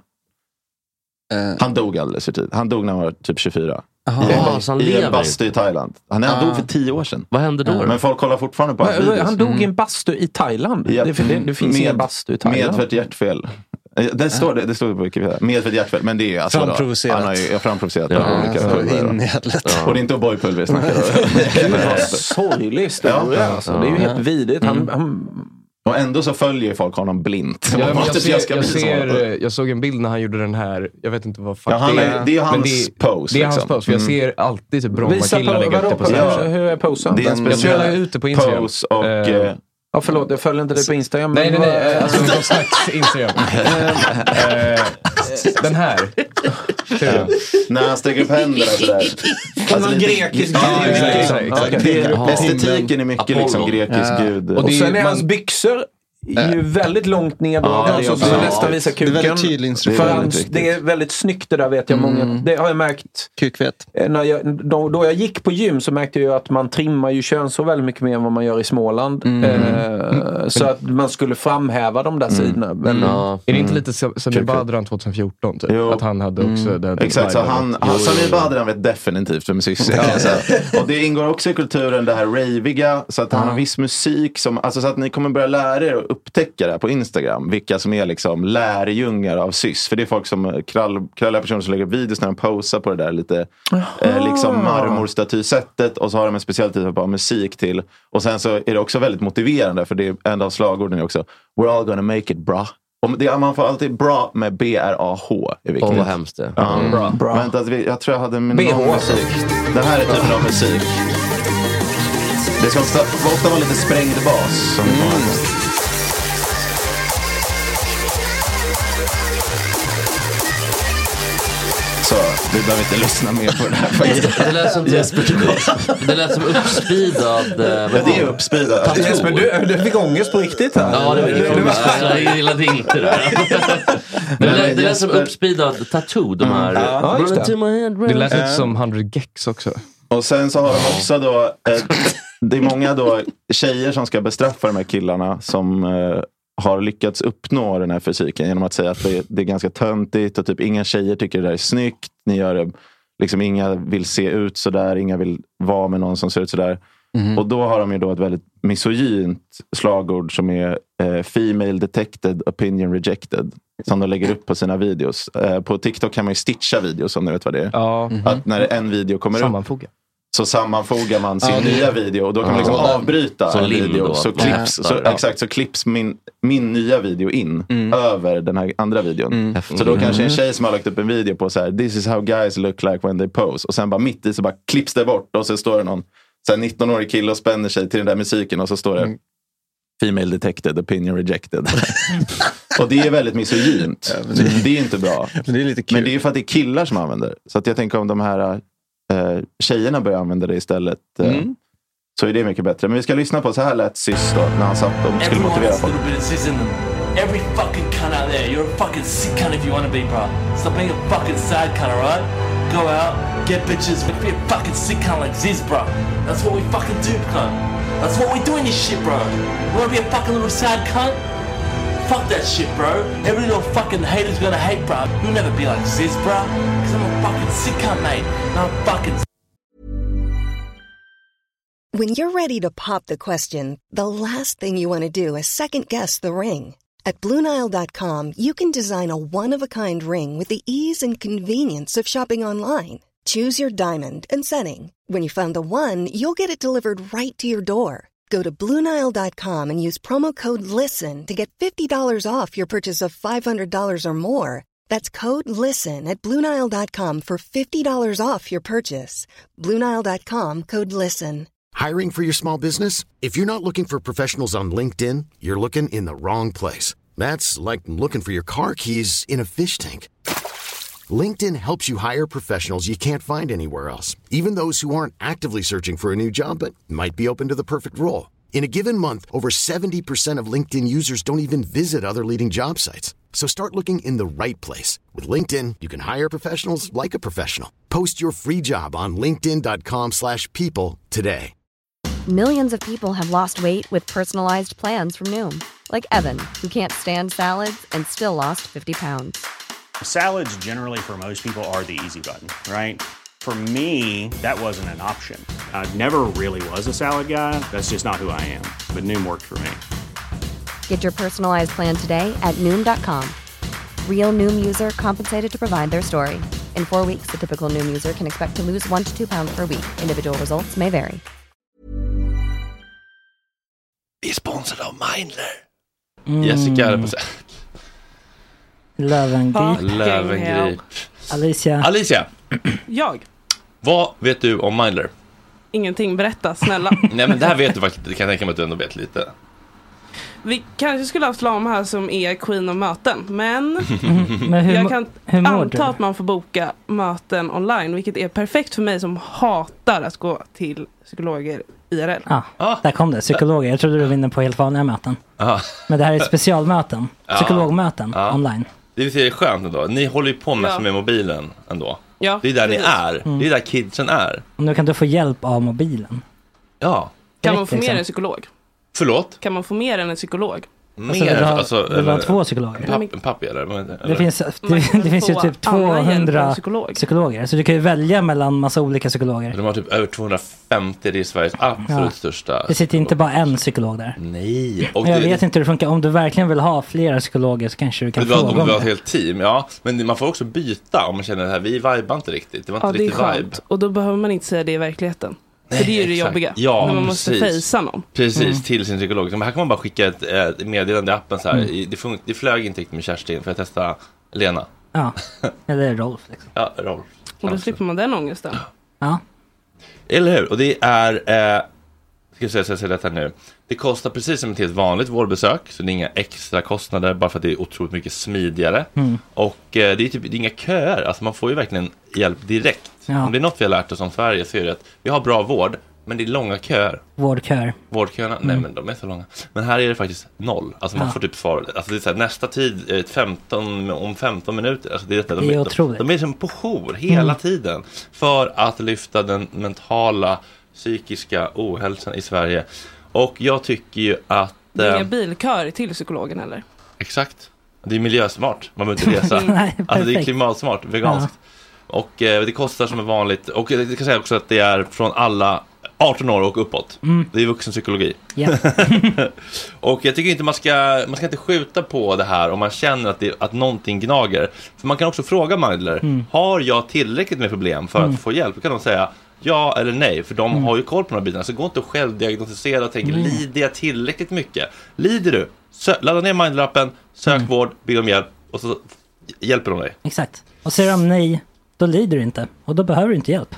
S11: Uh. Han dog alldeles för tid. Han dog när han var typ tjugofyra.
S8: Aha,
S11: I,
S8: så han
S11: i en bastu i Thailand. Han, han
S8: ah.
S11: dog för tio år sedan.
S8: Vad hände då?
S11: Ja. Men folk kollar fortfarande på hans videos.
S7: Han dog i en bastu i Thailand.
S11: Ja.
S7: Det, det, det finns ingen bastu i Thailand.
S11: Medfött hjärtfel. Det står det, det står på Wikipedia. Medfött hjärtfel, men det är alltså
S10: framprovocerat.
S11: Han har ju framprovocerat ja,
S10: ja, olika pulver.
S11: Ja. Och det är inte O'boy-pulver vi snackar om.
S7: Det är sorglig historia. Ja. Alltså. Det är ju helt vidrigt. Han...
S11: Mm.
S7: han
S11: Och ändå så följer folk honom blint.
S12: Ja, jag, ser, jag, jag, ser, jag såg en bild när han gjorde den här. Jag vet inte vad fuck
S11: ja, han är. Det är hans
S12: det,
S11: pose.
S12: Det är hans
S11: liksom.
S12: pose. För jag ser alltid typ Bromma-killar lägga ut det på
S7: sin.
S12: Ja.
S7: Hur är posen?
S11: Det är en
S12: speciell ute på Instagram.
S11: Pose och...
S12: Uh,
S7: ja, förlåt, jag följer inte det på Instagram.
S12: Nej, nej, nej. Alltså någon slags Instagram. uh, den här.
S11: Ja. När han sträcker upp händerna sådär.
S7: Alltså någon grekisk
S11: gud. Estetiken är mycket liksom grekisk gud.
S7: Och sen är hans byxor är ju väldigt långt neddragna ja, så, så ja, nästan visar kuken.
S10: Det är väldigt tydlig
S7: för hans, det är väldigt snyggt det där vet jag. Mm. Många, det har jag märkt.
S10: Kukvet.
S7: När jag, då, då jag gick på gym så märkte jag att man trimmar ju könshår väldigt mycket mer än vad man gör i Småland. Mm. Eh, så att man skulle framhäva de där mm. sidorna. Mm.
S12: Ja. Är det inte lite Samir Badran tjugohundrafjorton typ? Att han hade också mm. den.
S11: Exakt, så han, han Samir Badran vet definitivt vem Cissi är. Och det ingår också i kulturen det här raviga. Så att han har viss musik som, alltså så att ni kommer börja lära er att upptäcka det här på Instagram, vilka som är liksom lärjungar av sys. För det är folk som krall, kralliga personer som lägger videos när de posar på det där lite eh, liksom marmorstatysättet och så har de en speciell typ av musik till. Och sen så är det också väldigt motiverande för det är en av slagorden också. We're all gonna make it, bra. Och det, man får alltid bra med B R A H är viktigt.
S8: Åh, vad hemskt det.
S11: Ja. Mm. Bra. Bra. Vänta, jag tror jag hade min någon musik. Den här är typen av musik. Det ska ofta, ofta vara lite sprängd bas som mm. Så, vi behöver inte lyssna mer på det här faktiskt.
S8: Det lät som, det lät som uppspeedad.
S11: Ja, det är uppspeedad.
S7: Jesper, du, du fick ångest på riktigt här.
S8: Ja, det var det. Jag gillade inte det. Det lät, det lät som uppspeedad tattoo, de här. Mm.
S12: Ja, det. det lät lite som hundra gex också.
S11: Och sen så har de också då, eh, det är många då tjejer som ska bestraffa de här killarna som eh, har lyckats uppnå den här fysiken genom att säga att det, det är ganska töntigt och typ inga tjejer tycker det där är snyggt. Ni gör det, liksom inga vill se ut så där, inga vill vara med någon som ser ut så där. Mm. Och då har de ju då ett väldigt misogynt slagord som är eh, female detected, opinion rejected. Som de lägger upp på sina videos. Eh, på TikTok kan man ju stitcha videos om ni vet vad det är.
S12: Ja.
S11: Mm-hmm. Att när en video kommer
S12: Sammanfoga.
S11: upp så sammanfogar man sin
S12: ja,
S11: nya video och då kan man liksom
S8: ja.
S11: avbryta
S8: så
S11: en video. Så klipps, så,
S8: ja.
S11: exakt, så klipps min, min nya video in mm. över den här andra videon. Mm. Så då kanske en tjej som har lagt upp en video på så här: this is how guys look like when they pose. Och sen bara mitt i så bara klipps det bort och så står det någon så här nitton-årig kille och spänner sig till den där musiken och så står det mm. female detected, opinion rejected. Och det är väldigt misogynt. Så det är inte bra.
S10: Men det är lite kul.
S11: Men det är för att det är killar som använder. Så att jag tänker om de här Uh, tjejerna börjar använda det istället uh, mm. så är det mycket bättre. Men vi ska lyssna på så här lät Sis då när han satt och skulle motivera folk.
S13: Every fucking cunt out there, you're a fucking sick cunt if you want to be, bro. Stop being a fucking sad cunt, alright? Go out, get bitches, be a fucking sick cunt like Ziz, bro. That's what we fucking do, cunt. That's what we do in this shit, bro. You wanna be a fucking little sad cunt? Fuck that shit, bro. Every little fucking hater's gonna hate, bro. You'll never be like this, bro. Cause I'm a fucking sick cunt, mate. And I'm fucking...
S14: When you're ready to pop the question, the last thing you want to do is second-guess the ring. At Blue Nile dot com, you can design a one-of-a-kind ring with the ease and convenience of shopping online. Choose your diamond and setting. When you find the one, you'll get it delivered right to your door. Go to Blue Nile dot com and use promo code LISTEN to get fifty dollars off your purchase of five hundred dollars or more. That's code LISTEN at Blue Nile dot com for fifty dollars off your purchase. Blue Nile dot com, code LISTEN.
S15: Hiring for your small business? If you're not looking for professionals on LinkedIn, you're looking in the wrong place. That's like looking for your car keys in a fish tank. LinkedIn helps you hire professionals you can't find anywhere else, even those who aren't actively searching for a new job but might be open to the perfect role. In a given month, over seventy percent of LinkedIn users don't even visit other leading job sites. So start looking in the right place. With LinkedIn, you can hire professionals like a professional. Post your free job on linkedin dot com slash people today.
S16: Millions of people have lost weight with personalized plans from Noom. Like Evan, who can't stand salads and still lost fifty pounds.
S17: Salads generally for most people are the easy button, right? For me, that wasn't an option. I never really was a salad guy. That's just not who I am. But Noom worked for me.
S16: Get your personalized plan today at Noom dot com. Real Noom user compensated to provide their story. In four weeks, the typical Noom user can expect to lose one to two pounds per week. Individual results may vary.
S2: Vi är sponsrade av Mindler. Mm. Jessica är på sig.
S1: Lövengrip.
S2: Lövengrip.
S1: Alicia.
S2: Alicia.
S9: Jag.
S2: Vad vet du om Mindler?
S9: Ingenting, berätta, snälla.
S2: Nej, men det här vet du faktiskt. Det kan jag tänka mig att du ändå vet lite.
S9: Vi kanske skulle ha haft Lam här som är queen av möten. Men,
S1: mm, men hur,
S9: jag kan
S1: hur
S9: anta att man får boka möten online. Vilket är perfekt för mig som hatar att gå till psykologer I R L.
S1: Ja, ah, där kom det. Psykologer. Jag trodde du vinner på helt vanliga möten.
S2: Ah.
S1: Men det här är specialmöten. Psykologmöten
S2: ah.
S1: online.
S2: Det är skönt ändå. Ni håller ju på med ja. med mobilen ändå.
S9: Ja,
S2: det är där
S9: precis.
S2: ni är.
S1: Mm.
S2: Det är där kidsen är.
S1: Och nu kan du få hjälp av mobilen.
S2: Ja.
S9: Kan man få mer än en psykolog?
S2: Förlåt?
S9: Kan man få mer än en psykolog?
S2: Mer?
S1: Alltså, vill du ha,
S2: alltså,
S1: vill du ha två psykologer?
S2: En, papp, en pappi eller? eller?
S1: Det finns, det, det finns ju typ tvåhundra psykolog. psykologer. Så du kan ju välja mellan massa olika psykologer.
S2: De har typ över tvåhundrafemtio. Det är Sveriges absolut ja. största.
S1: Det sitter inte bara en psykolog där.
S2: Nej.
S1: Och jag det, vet inte hur det funkar. Om du verkligen vill ha flera psykologer så kanske du kan fråga om det.
S2: Du vill ha ett helt team, ja. Men man får också byta om man känner det här. Vi vibar inte riktigt. Det var inte
S9: ja, det
S2: riktigt
S9: är skönt.
S2: vibe.
S9: Och då behöver man inte säga det i verkligheten. Nej, för det är ju det
S2: exakt.
S9: jobbiga.
S2: Ja,
S9: när man måste
S2: precis.
S9: fejsa någon.
S2: Precis,
S1: mm.
S2: till sin psykolog. Så här kan man bara skicka ett, ett meddelande i appen så här. Mm. Det, fun- det flög inte riktigt med Kerstin för att testa Lena.
S1: Ja, eller Rolf liksom.
S2: Ja, Rolf.
S9: Och då slipper man den ångesten.
S1: Ja.
S2: Eller hur? Och det är... Eh, ska jag säga, säga, säga detta nu. Det kostar precis som ett helt vanligt vårdbesök. Så det är inga extra kostnader. Bara för att det är otroligt mycket smidigare. Mm. Och eh, det är typ det är inga köer. Alltså man får ju verkligen hjälp direkt. Ja. Om det är något vi har lärt oss om Sverige så är det att vi har bra vård. Men det är långa köer.
S1: Vårdköer.
S2: Vårdköerna, mm. nej men de är så långa. Men här är det faktiskt noll. Alltså man ja. får typ svar. Alltså det är så här, nästa tid, femton, om femton minuter. Alltså det är, de,
S1: det är otroligt.
S2: De, de är som på jour hela mm. tiden. För att lyfta den mentala, psykiska ohälsan i Sverige. Och jag tycker ju att...
S9: Det är inga äh, bilköer till psykologen eller?
S2: Exakt. Det är miljösmart. Man behöver inte resa.
S1: Nej,
S2: alltså det är klimatsmart, veganskt. Ja. Och eh, det kostar som är vanligt. Och jag kan säga också att det är från alla arton år och uppåt. Mm. Det är vuxenpsykologi. Yeah. Och jag tycker inte man ska man ska inte skjuta på det här om man känner att, det, att någonting gnager. För man kan också fråga Mindler, mm. har jag tillräckligt med problem för mm. att få hjälp? Då kan de säga ja eller nej, för de mm. har ju koll på de här bitarna. Så gå inte och självdiagnostisera och tänka, mm. lider jag tillräckligt mycket? Lider du? Sö- ladda ner Mindler-appen, sök mm. vård, be om hjälp och så hjälper de dig.
S1: Exakt. Och säger de nej, då lider du inte. Och då behöver du inte hjälp.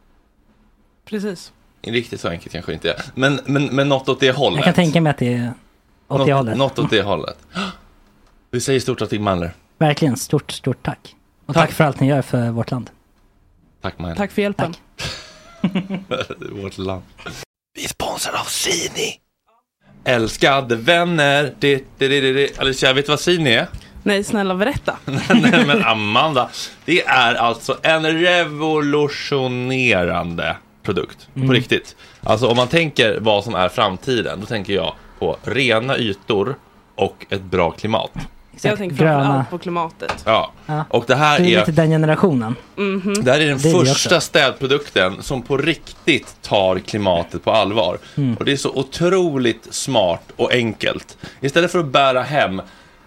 S9: Precis.
S2: Riktigt så enkelt kanske inte är. Men, men, men något åt det hållet.
S1: Jag kan tänka mig att det är åt
S2: något,
S1: det hållet.
S2: Något åt det hållet. Vi säger stort tack till Mindler.
S1: Verkligen, stort, stort tack. Och tack, tack för allt ni gör för vårt land.
S2: Tack Mindler.
S9: Tack för hjälpen.
S2: Tack. Vårt land. Vi är sponsrade av Sini. Älskade vänner. Det, det, det, det. Alicia, vet du vad Sini är?
S9: Nej, snälla berätta.
S2: Nej, men Amanda, det är alltså en revolutionerande produkt.
S1: Mm.
S2: På riktigt. Alltså om man tänker vad som är framtiden, då tänker jag på rena ytor och ett bra klimat.
S9: Jag tänker framförallt på klimatet.
S2: Ja.
S1: Ja.
S2: Och det här
S1: det är
S2: är
S1: lite den generationen.
S9: Mm-hmm.
S2: Det här är den
S1: det är
S2: första städprodukten som på riktigt tar klimatet på allvar.
S1: Mm.
S2: Och det är så otroligt smart och enkelt. Istället för att bära hem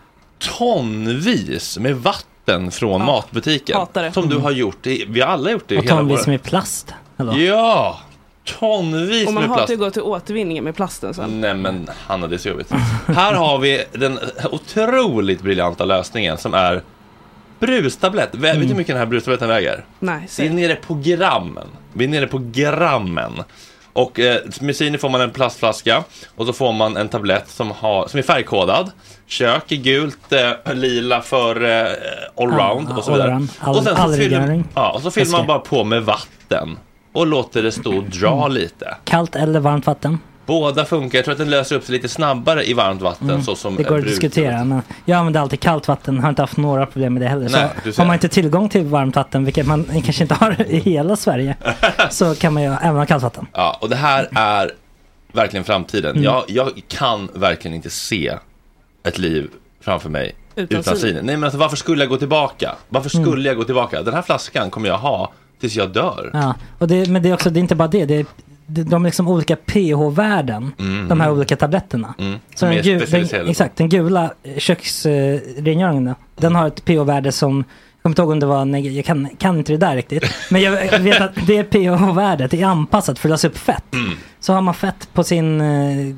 S2: tonvis med vatten från
S9: ja.
S2: matbutiken.
S9: Hatare.
S2: Som
S1: mm.
S2: du har gjort det. Vi har alla gjort det.
S1: Och
S2: hela
S1: tonvis
S2: våra...
S1: med plast. Eller?
S2: Ja, tonvis
S9: och man
S2: med
S9: har
S2: plast.
S9: att gå till återvinningen med plasten sen.
S2: Nej men Hanna, det är så jobbigt. Här har vi den otroligt briljanta lösningen som är brustablett. Mm. Vet du hur mycket den här brustabletten väger?
S9: Nej,
S2: vi är nere på grammen. Vi är nere på grammen. Och eh, med Sini får man en plastflaska och så får man en tablett som, har, som är färgkodad. Kök är gult, eh, lila för eh, allround
S1: ah,
S2: och så vidare.
S1: All,
S2: och sen så fyller, ja, och så fyller man
S1: ska...
S2: bara på med vatten och låter det stå och dra mm. lite.
S1: Kallt eller varmt vatten?
S2: Båda funkar. Jag tror att den löser upp sig lite snabbare i varmt vatten.
S1: Mm.
S2: Så som
S1: det går att diskutera. Men jag använder alltid kallt vatten. Har inte haft några problem med det heller.
S2: Nej,
S1: så har man inte tillgång till varmt vatten, vilket man kanske inte har i hela Sverige, så kan man ju även ha kallt vatten.
S2: Ja, och det här är verkligen framtiden. Mm. Jag, jag kan verkligen inte se ett liv framför mig utan, utan Sini. Nej, men alltså, varför skulle jag gå tillbaka? Varför skulle mm. jag gå tillbaka? Den här flaskan kommer jag ha tills jag dör.
S1: Ja, och det, men det är också, det är inte bara det. Det är de liksom olika pH-värden, mm. de här olika tabletterna.
S2: Mm.
S1: Så den, gu- den, exakt, den gula köksrengöringen, uh, den har ett pH-värde som, jag kommer inte ihåg om det var, neg- jag kan, kan inte det där riktigt, men jag vet att det pH-värdet är anpassat för att lösa upp fett. Mm. Så har man fett på sin uh,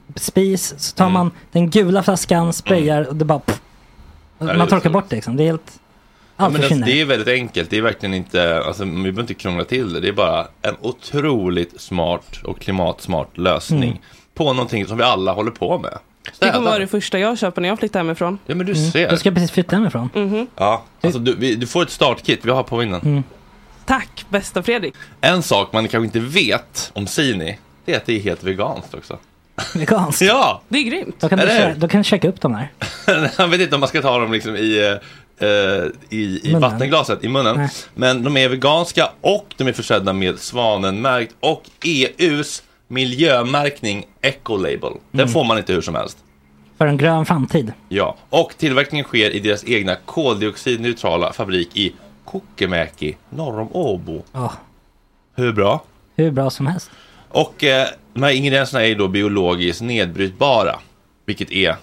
S1: spis, så tar mm. man den gula flaskan, sprayar mm. och det bara pff, och man torkar bort det liksom. Det är helt
S2: Ja, men alltså, det är väldigt enkelt. Det är verkligen inte, alltså, vi behöver inte krångla till det. Det är bara en otroligt smart och klimatsmart lösning mm. på någonting som vi alla håller på med. Städa.
S9: Det kommer vara det första jag köper när jag flyttar hemifrån.
S2: Ja, men du
S1: mm.
S2: ser.
S1: Du ska precis flytta hemifrån.
S9: Mm-hmm.
S2: Ja, alltså, du, vi, du får ett startkit. Vi har på innan. Mm.
S9: Tack, bästa Fredrik.
S2: En sak man kanske inte vet om Sini, det är att det är helt veganskt också.
S1: Veganskt?
S2: Ja!
S9: Det är grymt.
S1: Då kan, du, kö- då kan du checka upp dem här.
S2: Jag vet inte om man ska ta dem liksom i... Uh, i, i vattenglaset, i munnen. Nej. Men de är veganska och de är försedda med svanenmärkt och E U:s miljömärkning Ecolabel. Den mm. får man inte hur som helst.
S1: För en grön framtid.
S2: Ja, och tillverkningen sker i deras egna koldioxidneutrala fabrik i Kokemäki, norr om Åbo.
S1: Oh.
S2: Hur bra?
S1: Hur bra som helst.
S2: Och eh, de här ingredienserna är då biologiskt nedbrytbara, vilket är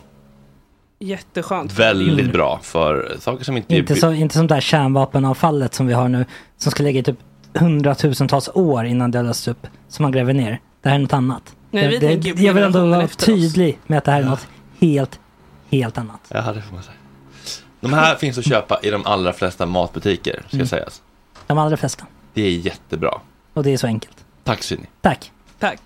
S9: jätteskönt.
S2: Väldigt mm. bra för saker som inte...
S1: Inte,
S2: är...
S1: så, inte som där kärnvapenavfallet som vi har nu, som ska ligga i typ hundratusentals år innan det lösts upp, som man gräver ner. Det här är något annat.
S9: Nej,
S1: det,
S9: vi
S1: det, jag vill ändå vara tydlig oss. med att det här är något helt, helt annat.
S2: Ja, det får man säga. De här finns att köpa i de allra flesta matbutiker, ska mm. sägas.
S1: De allra flesta.
S2: Det är jättebra.
S1: Och det är så enkelt.
S2: Tack, Sini.
S1: Tack.
S9: Tack.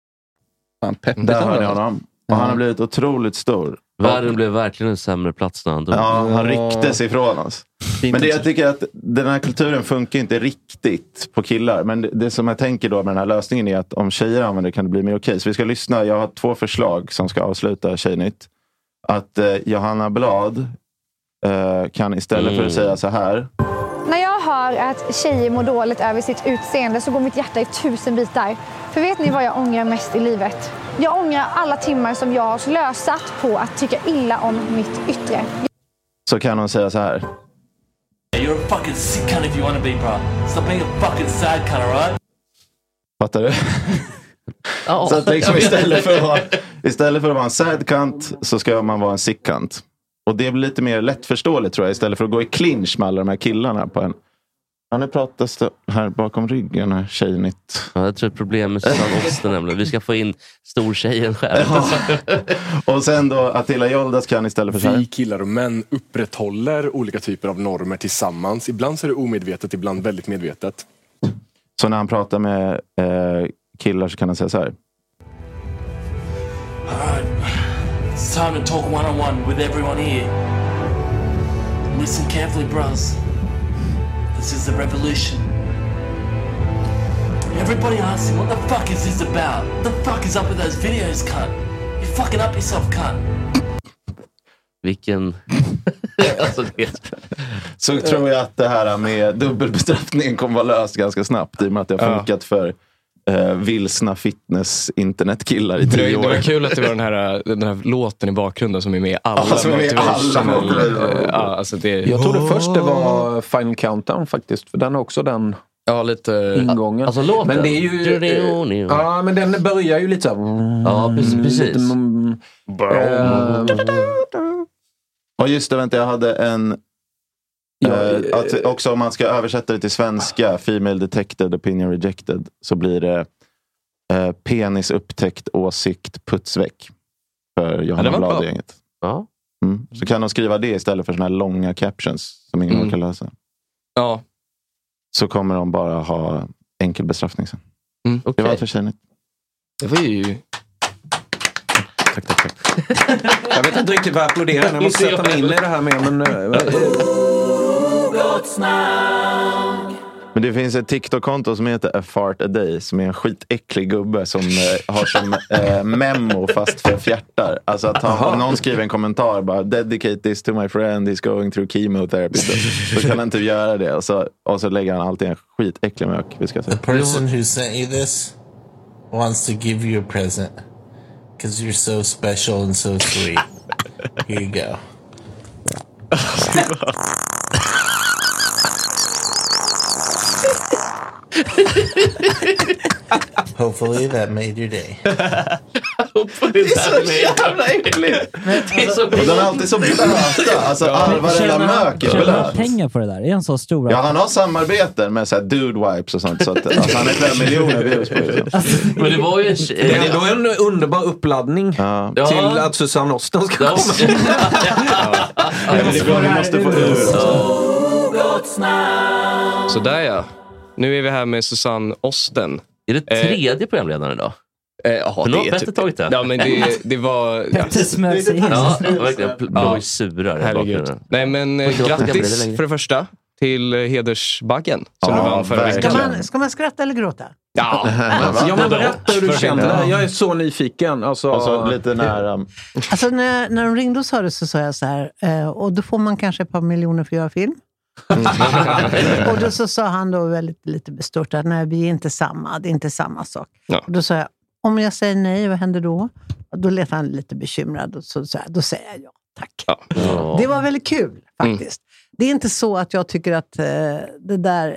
S11: Fan, Där har ni honom. Och han har blivit otroligt stor.
S8: Världen blev verkligen en sämre plats när han dog.
S11: Ja, han rycktes ifrån oss. Men det, jag tycker att den här kulturen funkar inte riktigt på killar. Men det, det som jag tänker då med den här lösningen är att om tjejer använder det kan det bli mer okej. Så vi ska lyssna. Jag har två förslag som ska avsluta Tjejnytt. Att eh, Johanna Blad eh, kan istället mm. för att säga så här.
S18: När jag hör att tjejer mår dåligt över sitt utseende så går mitt hjärta i tusen bitar. För vet ni vad jag ångrar mest i livet? Jag ångrar alla timmar som jag har slösat på att tycka illa om mitt yttre.
S11: Så kan hon säga så här.
S13: You're a fucking sick cunt if you want to be, bro. Stop being a fucking sad cunt, alright?
S11: Fattar du? Oh. Så att liksom istället, för att vara, istället för att vara en sad cunt så ska man vara en sick cunt. Och det blir lite mer lättförståeligt tror jag. Istället för att gå i clinch med alla de här killarna på en... Ja, nu pratas det här bakom ryggen här, Tjejnytt.
S8: Ja, jag tror att problemet är Susanne Oster nämligen. Vi ska få in stortjejen själv.
S11: Ja. Och sen då Attila Joldas kan istället för så här.
S19: Vi killar och män upprätthåller olika typer av normer tillsammans. Ibland så är det omedvetet, ibland väldigt medvetet.
S11: Så när han pratar med eh, killar så kan han säga så här.
S13: Alright, it's time to talk one-on-one with everyone here. Listen carefully, brothers. This is the revolution. Everybody asks him, what the fuck is this about? What the fuck is up with those videos, cunt? You're fucking up yourself, cunt.
S8: Vilken... alltså det...
S11: Så tror jag att det här med dubbelbestraffningen kommer vara löst ganska snabbt i och med att det har funkat för uh, vilsna fitness internetkillar i tio
S12: det,
S11: år.
S12: Det var kul att det var den här, den här låten i bakgrunden som är med i alla
S11: ja, som är med alla
S12: uh, ja, alltså det,
S7: Jag trodde oh. först det var Final Countdown faktiskt, för den har också den
S12: ja, lite
S7: ingången.
S8: Alltså låten.
S7: Men det är ju uh, ja, men den börjar ju lite så här,
S8: ja, precis. precis. Lite, mm,
S11: ja, just det, vänta, jag hade en Uh, att också om man ska översätta det till svenska, female detected, opinion rejected, så blir det uh, penis upptäckt, åsikt, putsväck för Johanna ja, Blad-gänget.
S8: Ja.
S11: Mm. Så kan de skriva det istället för såna här långa captions som ingen mm. kan läsa.
S12: Ja.
S11: Så kommer de bara ha enkel bestraffning sen.
S12: Mm, okay.
S11: Det var allt för tjejnigt.
S12: Det var ju...
S11: Tack, tack, tack.
S7: Jag vet inte riktigt vad jag applåderar. Jag måste sätta mig in i det här med, men...
S11: Men det finns ett TikTok-konto som heter A Fart A Day, som är en skitäcklig gubbe som eh, har som eh, memo fast för fjärtar. Alltså att han, om någon skriver en kommentar bara dedicate this to my friend, he's going through chemotherapy, så, så kan han inte göra det. Och så, och så lägger han alltid en skitäcklig mök. Vi ska se.
S13: The person who sent you this wants to give you a present because you're so special and so sweet. Here you go. Hopefully that made your day.
S11: Det är så jävla äckligt. Och de är alltid så blöta. Alltså varenda mök är blöt.
S1: Tjänar han pengar på det där? Är han så stor?
S11: Ja, han har samarbeten med så här dude wipes och sånt. Så att, alltså, han är flera miljoner views på det.
S8: Men det var ju en,
S7: det är ändå en underbar uppladdning ja. till ja. att Susanne Osten ska komma.
S11: Ja. Ja, men det är bra, vi måste få ur.
S12: Så där ja. Nu är vi här med Susanne Osten.
S8: Är det tredje eh, programledaren idag?
S12: Eh, aha,
S8: det är bättre typ, tagit det.
S12: Ja, men det, det var...
S1: Bättre smörs i
S8: Ja, verkligen. Blå surar.
S12: Herregud. Nej, men eh, grattis för det första till hedersbaggen som ja, du vann förra veckan.
S20: Ska man, ska man skratta eller gråta?
S12: Ja,
S7: alltså, jag vill berätta hur du kände. Jag är så nyfiken. Alltså,
S11: alltså lite nära.
S20: Alltså när, när de ringde och sa det så sa jag så här, eh, och då får man kanske ett par miljoner för att göra film. Och då så sa han då väldigt lite bestört att nej, vi är inte samma, det är inte samma sak. Ja. Och då sa jag, om jag säger nej, vad händer då? Och då lät han lite bekymrad och så, så här, då säger jag ja, tack. Ja. Ja. Det var väldigt kul faktiskt. Mm. Det är inte så att jag tycker att eh, det där,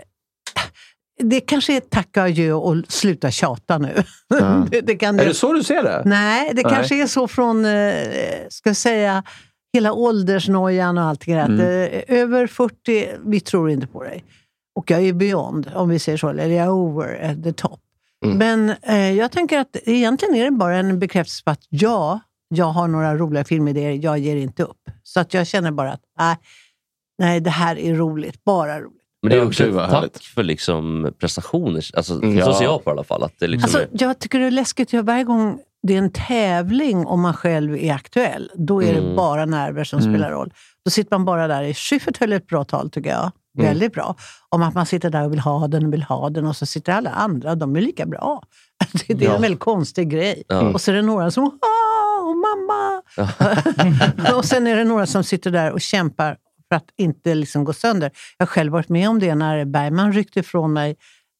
S20: det kanske är tacka adjö och sluta tjata nu.
S7: Ja.
S20: det, det kan
S7: är det så du ser det?
S20: Nej, det nej. kanske är så från, eh, ska jag säga, hela åldersnojan och allt det där. Mm. Över fyrtio, vi tror inte på dig. Och jag är beyond, om vi säger så. Eller jag är over at the top. Mm. Men eh, jag tänker att egentligen är det bara en bekräftelse på att ja, jag har några roliga filmidéer. Jag ger inte upp. Så att jag känner bara att äh, nej, det här är roligt. Bara roligt.
S8: Men det är också ett tack härligt. För liksom prestationer. Alltså, mm. så ser jag på i alla fall. Att det liksom
S20: alltså,
S8: är...
S20: Jag tycker det är läskigt. Jag varje gång det är en tävling om man själv är aktuell. Då är mm. det bara nerver som mm. spelar roll. Då sitter man bara där. Schyffert höll ett bra tal tycker jag. Mm. Väldigt bra. Om att man sitter där och vill ha den och vill ha den. Och så sitter alla andra. De är lika bra. Det, det är ja. en väldigt konstig grej. Ja. Och så är det några som åh, mamma. Ja. Och sen är det några som sitter där och kämpar för att inte liksom gå sönder. Jag har själv varit med om det när Bergman ryckte ifrån mig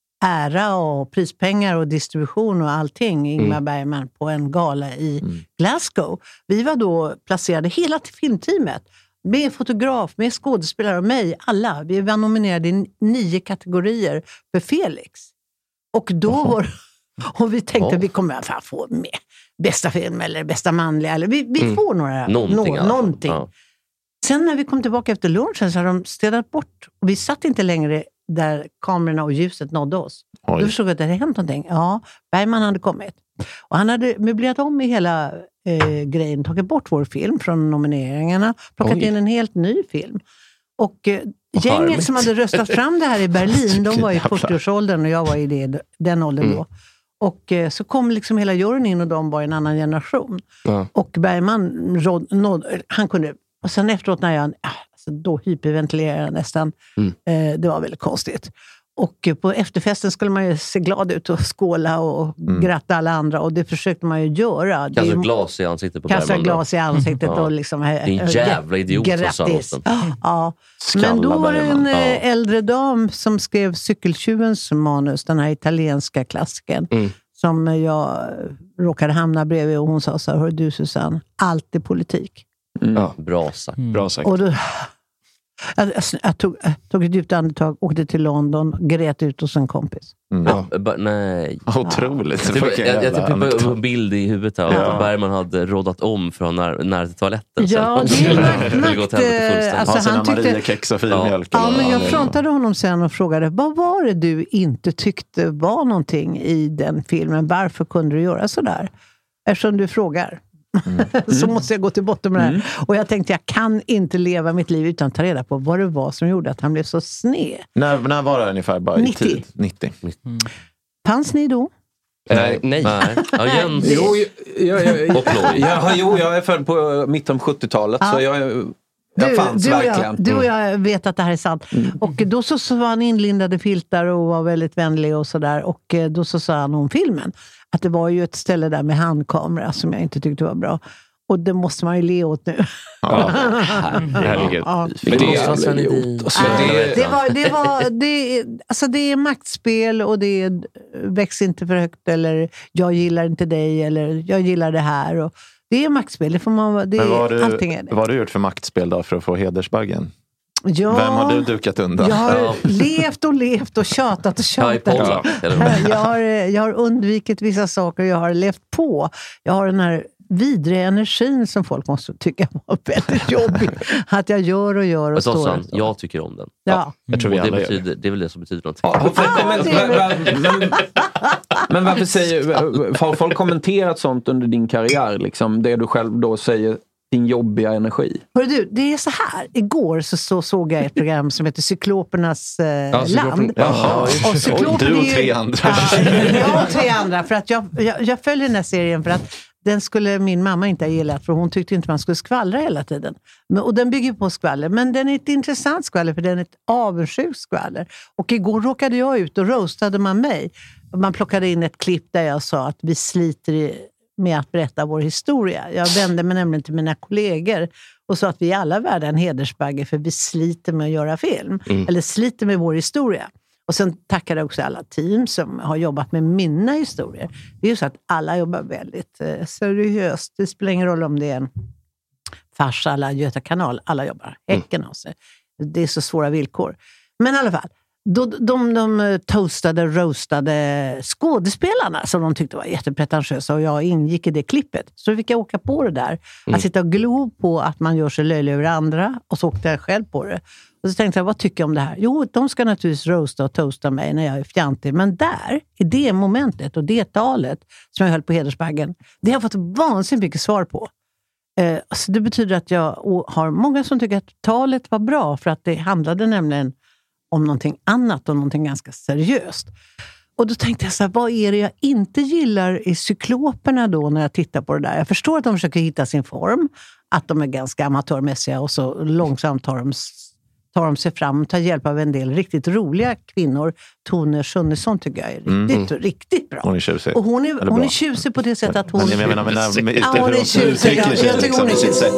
S20: ära och prispengar och distribution och allting, Ingmar mm. Bergman, på en gala i mm. Glasgow. Vi var då placerade, hela filmteamet, med fotograf, med skådespelare och mig, alla. Vi var nominerade i nio kategorier för Felix. Och då var, och vi tänkte att oh. vi kommer att få med bästa film eller bästa manliga, eller vi, vi mm. får några,
S8: någonting.
S20: No, någonting. Ja. Sen när vi kom tillbaka efter lunchen så hade de städat bort. Och vi satt inte längre där kamerorna och ljuset nådde oss. Oj. Då förstod jag att det hade hänt någonting. Ja, Bergman hade kommit. Och han hade möblerat om i hela eh, grejen. Tagit bort vår film från nomineringarna. Plockat Oj. in en helt ny film. Och eh, gänget harmigt. Som hade röstat fram det här i Berlin, de var i fyrtioårsåldern och jag var i det, den åldern mm. då. Och eh, så kom liksom hela juryn in och de var i en annan generation. Ja. Och Bergman, råd, nåd, han kunde... Och sen efteråt när jag, alltså då hyperventilerade jag nästan. Mm. Eh, det var väldigt konstigt. Och på efterfesten skulle man ju se glad ut och skåla och mm. gratta alla andra. Och det försökte man ju göra.
S8: Kasta glas i ansiktet på
S20: Kasta glas i ansiktet mm. och liksom...
S8: Det är en jävla idiot.
S20: Grattis. Ja. Men då var det en ja. äldre dam som skrev Cykeltjuvens manus, den här italienska klassikern. Mm. Som jag råkade hamna bredvid och hon sa så här, hör du Susanne, allt är politik.
S8: Mm. Ja, bra sagt.
S20: Mm.
S8: Bra sagt.
S20: Och då, jag, jag, jag, tog, jag tog ett djupt andetag, åkte till London, grät ut hos en kompis.
S8: Mm. Ja, ba, nej.
S11: Otroligt.
S8: Ja. Jag, jag, jag typ på en bild i huvudet här, ja. Att Bergman hade rådat om från när, när till toaletten.
S20: Ja, det är makt.
S11: Alltså, han tyckte... Maria-kex och filmjölk.
S20: Ja, men jag frontade honom sen och frågade, vad var det du inte tyckte var någonting i den filmen? Varför kunde du göra sådär? Eftersom du frågar. Mm. Så måste jag gå till botten med det här. Mm. Och jag tänkte, jag kan inte leva mitt liv utan att ta reda på vad det var som gjorde att han blev så sned.
S11: När, när var det ungefär? Bara
S20: nittio.
S11: I tid? nittio.
S20: Mm. Fanns ni då?
S8: Nej. Nej. Nej. Ja, Jens.
S7: Jo, jag, jag, jag, jag, jo, jag är född på mitten av sjuttiotalet. Ja. Så jag, jag
S20: du,
S7: fanns
S20: du och
S7: verkligen.
S20: Jag, du och jag vet att det här är sant. Mm. Och då så, så var han inlindade filtar och var väldigt vänlig och sådär. Och då så sa han om filmen. Att det var ju ett ställe där med handkamera som jag inte tyckte var bra. Och det måste man ju le åt nu. Ja,
S11: herregud.
S20: Ja.
S7: Men det är idiot.
S20: Det, det var, det var, det, alltså det är maktspel och det är väx inte för högt eller jag gillar inte dig eller jag gillar det här. Och det är maktspel, det får man, det,
S11: Men vad har du,
S20: allting är det.
S11: Vad har du gjort för maktspel då för att få hedersbaggen?
S20: Ja,
S11: vem har du dukat undan?
S20: Jag har ja. levt och levt och tjatat och tjatat. Ja, jag, har, jag har undvikit vissa saker. Jag har levt på. Jag har den här vidriga energin som folk måste tycka var väldigt jobbig. Att jag gör och gör och står.
S8: Sån, jag tycker om den.
S20: Ja. Ja.
S11: Jag tror vi alla
S8: det, betyder, det är väl det som betyder någonting.
S7: Ja, för, men, men, men, men varför säger... Har folk kommenterat sånt under din karriär? Liksom, det du själv då säger... din jobbiga energi.
S20: Hörru du, det är så här. Igår så, så såg jag ett program som heter Cyklopernas eh, ja, land.
S11: Jaha, och Cyklopen du och tre andra.
S20: Ja, jag och tre andra. För att jag, jag, jag följer den här serien för att den skulle min mamma inte ha gillat. För hon tyckte inte man skulle skvallra hela tiden. Men, och den bygger på skvaller. Men den är ett intressant skvaller för den är ett avundsjukt skvaller. Och igår råkade jag ut och roastade man mig. Man plockade in ett klipp där jag sa att vi sliter i med att berätta vår historia. Jag vände mig nämligen till mina kollegor och sa att vi är alla värda en hedersbagge för vi sliter med att göra film. Mm. Eller sliter med vår historia. Och sen tackade jag också alla team som har jobbat med mina historier. Det är ju så att alla jobbar väldigt eh, seriöst. Det spelar ingen roll om det är en Fars eller Göta kanal. Alla jobbar häcken av sig. Det är så svåra villkor. Men i alla fall. De, de, de toastade, roastade skådespelarna som de tyckte var jättepretentiösa och jag ingick i det klippet. Så fick jag åka på det där. Mm. Att sitta och glo på att man gör sig löjlig över andra och så åkte jag själv på det. Och så tänkte jag, vad tycker jag om det här? Jo, de ska naturligtvis roasta och toasta mig när jag är fjantig. Men där, i det momentet och det talet som jag höll på hedersbaggen, det har jag fått vansinnigt mycket svar på. Eh, så det betyder att jag har många som tycker att talet var bra för att det handlade nämligen om någonting annat och någonting ganska seriöst. Och då tänkte jag så här, vad är det jag inte gillar i Cykloperna då när jag tittar på det där? Jag förstår att de försöker hitta sin form, att de är ganska amatörmässiga och så långsamt tar de, tar de sig fram och tar hjälp av en del riktigt roliga kvinnor. Tone Schunnesson tycker jag är riktigt, mm. riktigt bra.
S11: Hon är tjusig.
S20: Och hon är, hon är tjusig på det sättet att hon...
S11: Jag menar, men när, men,
S20: ja, hon är tjusig. Jag, jag tycker hon är tjusig.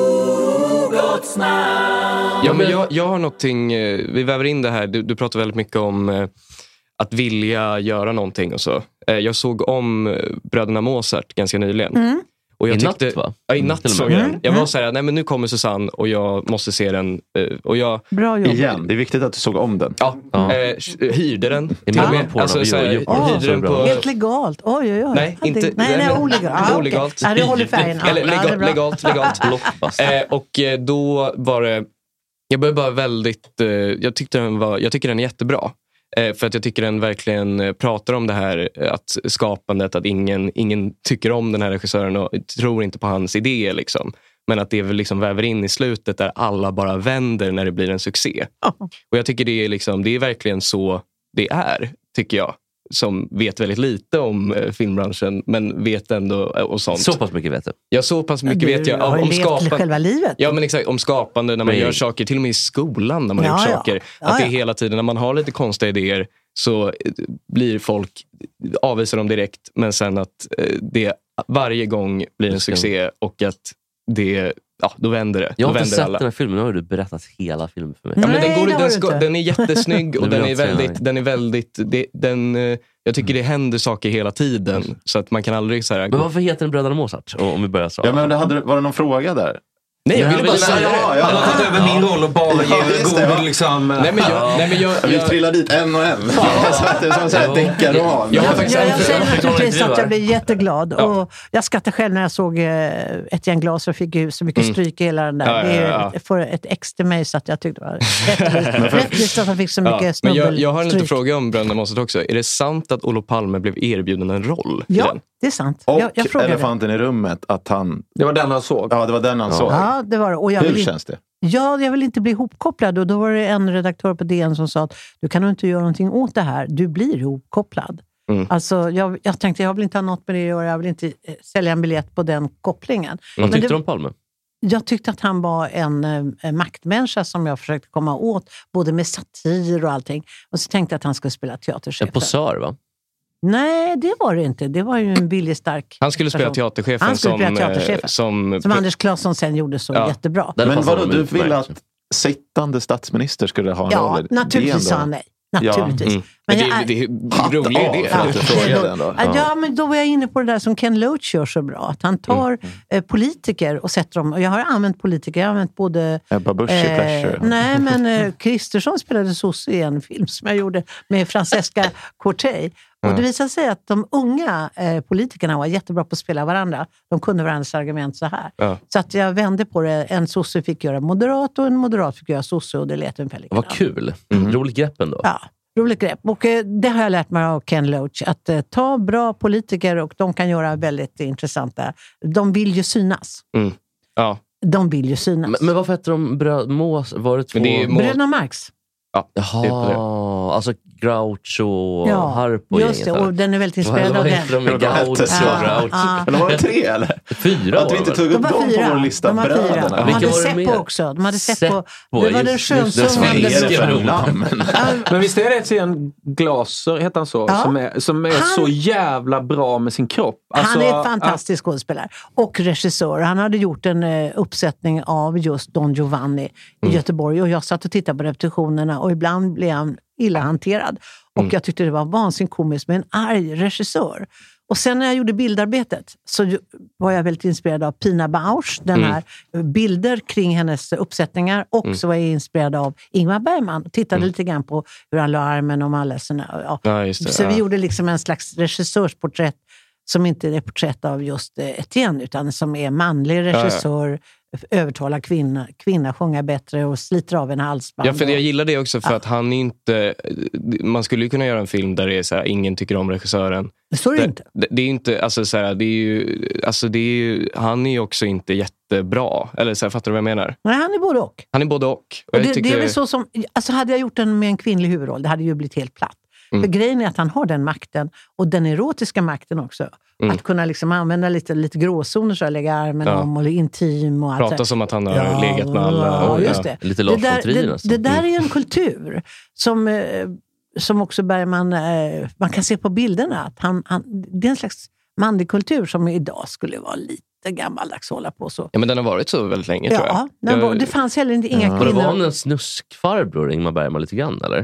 S12: Ja, men jag, jag har någonting, vi väver in det här, du, du pratar väldigt mycket om eh, att vilja göra någonting och så. Eh, jag såg om Bröderna Mozart ganska nyligen. Mm. Och jag
S8: I
S12: tyckte,
S8: natt va?
S12: Ja, i natt såg jag den. Jag var så här, nej men nu kommer Susanne och jag måste se den. Eh, och jag,
S20: Bra jobb.
S11: Igen, det är viktigt att du såg om den.
S12: Ja, ja. Eh, hyrde den. Till och med. Alltså, så här,
S20: oh,
S12: hyrde den på...
S20: Helt legalt, oj oj oj.
S12: Nej, inte,
S20: nej, nej, nej olegalt. Ah,
S12: olegalt.
S20: Okay. Ja, det håller färgen.
S12: Eller legalt, legalt, legalt. eh, och då var det... Jag blev bara väldigt... Eh, jag, tyckte den var, jag tycker den är jättebra. Eh, för att jag tycker den verkligen pratar om det här att skapandet, att ingen, ingen tycker om den här regissören och tror inte på hans idéer liksom. Men att det väl liksom väver in i slutet där alla bara vänder när det blir en succé. Oh. Och jag tycker det är, liksom, det är verkligen så det är, tycker jag. Som vet väldigt lite om eh, filmbranschen, men vet ändå och sånt.
S8: Så pass mycket vet du?
S12: Ja, så pass mycket du vet jag. Om, om skapande,
S20: själva livet.
S12: Ja, men exakt. Om skapande, när man men, gör saker, till och med i skolan när man ja, gör saker. Ja. Ja, att det är hela tiden, när man har lite konstiga idéer, så blir folk avvisar dem direkt, men sen att det varje gång blir en succé och att det ja, då vänder det.
S8: Jag har
S12: då
S8: inte sett
S12: alla.
S8: den här filmen, nu har du berättat hela filmen för mig.
S12: Ja, men
S20: Nej,
S12: den, går,
S20: det
S12: den, ska,
S20: inte.
S12: den är jättesnygg och den är, väldigt,
S8: säga.
S12: den är väldigt... Det, den, eh, jag tycker det händer saker hela tiden. Så att man kan aldrig så här...
S8: Men varför heter den Bröderna Mozart? Om vi börjar så.
S11: Ja, men det hade, var det någon fråga där?
S12: Nej, jag ville bara säga
S11: ja,
S12: det.
S11: ja,
S7: Han har tagit över min roll och bara
S11: Ja,
S7: ger
S11: just det,
S7: god
S11: ja.
S7: liksom...
S12: Nej, men jag... Nej, men jag,
S11: Vi
S12: jag,
S11: trillar dit en och en. Så att det är som en sån här deckarroman.
S12: jag har
S20: Ja,
S12: faktiskt
S20: jag
S12: en
S20: säger naturligtvis
S8: fråga.
S20: att jag blir jätteglad.
S12: Ja.
S20: Och jag skrattade själv när jag såg eh, ett gäng glas och fick ju så mycket stryk i hela den där.
S12: Ja, ja, ja, ja.
S20: Det är för ett ex till mig så att jag tyckte det var rättvist, rättvist att han fick så mycket
S12: Ja, men
S20: snubbel.
S12: jag, jag har en liten
S20: stryk.
S12: fråga om Bröderna Mozart också. Är det sant att Olof Palme blev erbjuden en roll i
S20: Ja,
S12: den?
S20: det är sant.
S11: Och
S20: jag, jag frågade.
S11: elefanten i rummet, att han...
S7: Det var den han såg.
S11: Ja, det var den han såg.
S20: Ja, det var det. Och jag
S11: Hur
S20: vill inte-
S11: känns det?
S20: Ja, jag vill inte bli ihopkopplad. Och då var det en redaktör på D N som sa att du kan nog inte göra någonting åt det här. Du blir ihopkopplad.
S12: Mm.
S20: Alltså, jag, jag tänkte, jag vill inte ha något med det att göra. Jag vill inte eh, sälja en biljett på den kopplingen.
S8: Vad
S20: Men
S8: tyckte
S20: det,
S8: du om Palme?
S20: jag tyckte att han var en, en maktmänniska som jag försökte komma åt. Både med satir och allting. Och så tänkte jag att han skulle spela teaterchef.
S8: En posör, va?
S20: Nej, det var det inte. Det var ju en viljestark
S12: Han skulle spela
S20: person.
S12: teaterchefen
S20: Han skulle
S12: som...
S20: spela
S12: eh,
S20: teaterchefen.
S12: som,
S20: Som Anders Claesson sen gjorde så
S12: Ja.
S20: jättebra.
S8: Där
S11: Men
S8: passar
S11: vadå,
S8: de
S11: du
S8: utmärkt.
S11: vill att sittande statsminister skulle ha en
S20: Ja,
S11: roll?
S20: naturligtvis sa han nej. Naturligtvis.
S12: Mm. Men det,
S20: jag-
S12: det är en rolig idé.
S11: För att du frågade den då.
S20: Ja. ja, men då var jag inne på det där som Ken Loach gör så bra. Att han tar
S11: Mm.
S20: eh, politiker och sätter dem... Och jag har använt politiker, jag har använt både...
S11: Ebba Busch i Pleasure.
S20: Nej, men eh, Kristersson spelade sosse i en film som jag gjorde med Francesca Cortei. Och det visade sig att de unga eh, politikerna var jättebra på att spela varandra. De kunde varandras argument så här.
S12: Ja.
S20: Så att jag vände på det. En sosse fick göra moderat och en moderat fick göra sosse och det lät ungefär likadant.
S8: Vad kul. Mm. Roligt grepp ändå.
S20: Ja, roligt grepp. Och eh, det har jag lärt mig av Ken Loach. Att eh, ta bra politiker och de kan göra väldigt intressanta... De vill ju synas.
S12: Mm. Ja.
S20: De vill ju synas.
S8: Men, men varför heter de bröd... Mås? Var det två...
S12: Men det är må-
S20: Bröderna Marx.
S12: Ja,
S8: Jaha,
S12: det är det.
S8: alltså Groucho och
S20: Ja,
S8: Harpo och
S20: just det.
S8: gänget,
S20: Och den är väldigt inspirerad
S8: Vad
S20: av
S8: heter
S20: den.
S8: de med Groucho och
S20: Ja,
S8: Groucho?
S20: ja.
S11: Eller var det tre eller?
S8: Fyra
S11: Att vi
S8: var
S11: inte
S8: det
S11: tog
S8: väl?
S11: upp
S20: De var
S11: dem på
S20: fyra.
S11: vår lista.
S20: De var fyra.
S11: Bröderna.
S20: De
S8: Vilka
S20: hade
S8: var det
S20: Seppo
S8: mer?
S20: också. De hade Seppo.
S8: Seppo,
S20: Det var den
S8: just- just det.
S20: skönsångande...
S8: Svenska
S11: namn.
S7: Men visst är det till en Glaser, heter han så?
S20: Ja.
S7: Som är, som är
S20: Han-
S7: så jävla bra med sin kropp. Alltså,
S20: Han är en fantastisk skådespelare. Och regissör. Han hade gjort en eh, uppsättning av just Don Giovanni i Göteborg. Och jag satt och tittade på repetitionerna och ibland blev han illa hanterad. Och jag tyckte det var vansinnigt komiskt med en arg regissör. Och sen när jag gjorde bildarbetet så ju- var jag väldigt inspirerad av Pina Bausch. Den här bilder kring hennes uppsättningar. Och så var jag inspirerad av Ingmar Bergman. Tittade lite grann på hur han la armen om alla sina... Ja.
S12: Ja, just det,
S20: så
S12: ja.
S20: vi gjorde liksom en slags regissörsporträtt som inte är porträtt av just eh, Etienne utan som är manlig regissör, övertalar kvinna, kvinna sjunga bättre och sliter av en halsband.
S12: Ja, för
S20: och-
S12: jag gillar det också för
S20: Ja.
S12: att han inte... Man skulle ju kunna göra en film där det är så här, ingen tycker om regissören.
S20: Så är det
S12: det,
S20: inte.
S12: Det, det är inte, alltså så här, det är ju, alltså det är ju, han är ju också inte jättebra. Eller så här, fattar du vad jag menar?
S20: Nej, han är både och.
S12: Han är både och. och
S20: och
S12: jag
S20: det,
S12: tycker-
S20: det är väl så som, alltså hade jag gjort den med en kvinnlig huvudroll, det hade ju blivit helt platt.
S12: Mm.
S20: För grejen är att han har den makten och den erotiska makten också.
S12: Mm.
S20: Att kunna liksom använda lite, lite gråzoner så att lägga armen
S12: Ja.
S20: om och intim och allt.
S12: Prata som att han har
S20: Ja,
S12: legat med alla.
S20: Ja,
S12: och-
S20: just
S12: ja.
S20: det.
S8: Lite
S20: det,
S8: Lars von
S20: där,
S8: Trier
S20: det,
S8: nästan.
S20: det där är ju en kultur som, eh, som också Bergman, eh, man kan se på bilderna. Att han, han, det är en slags manlig kultur som idag skulle vara lite gammaldags att hålla på så.
S12: Ja, men den har varit så väldigt länge tror jag.
S20: Ja, den var,
S12: Jag-
S20: det fanns heller inte inga
S8: Var det
S20: kvinnor.
S8: var han en snuskfarbror, Ingmar Bergman, lite grann, eller?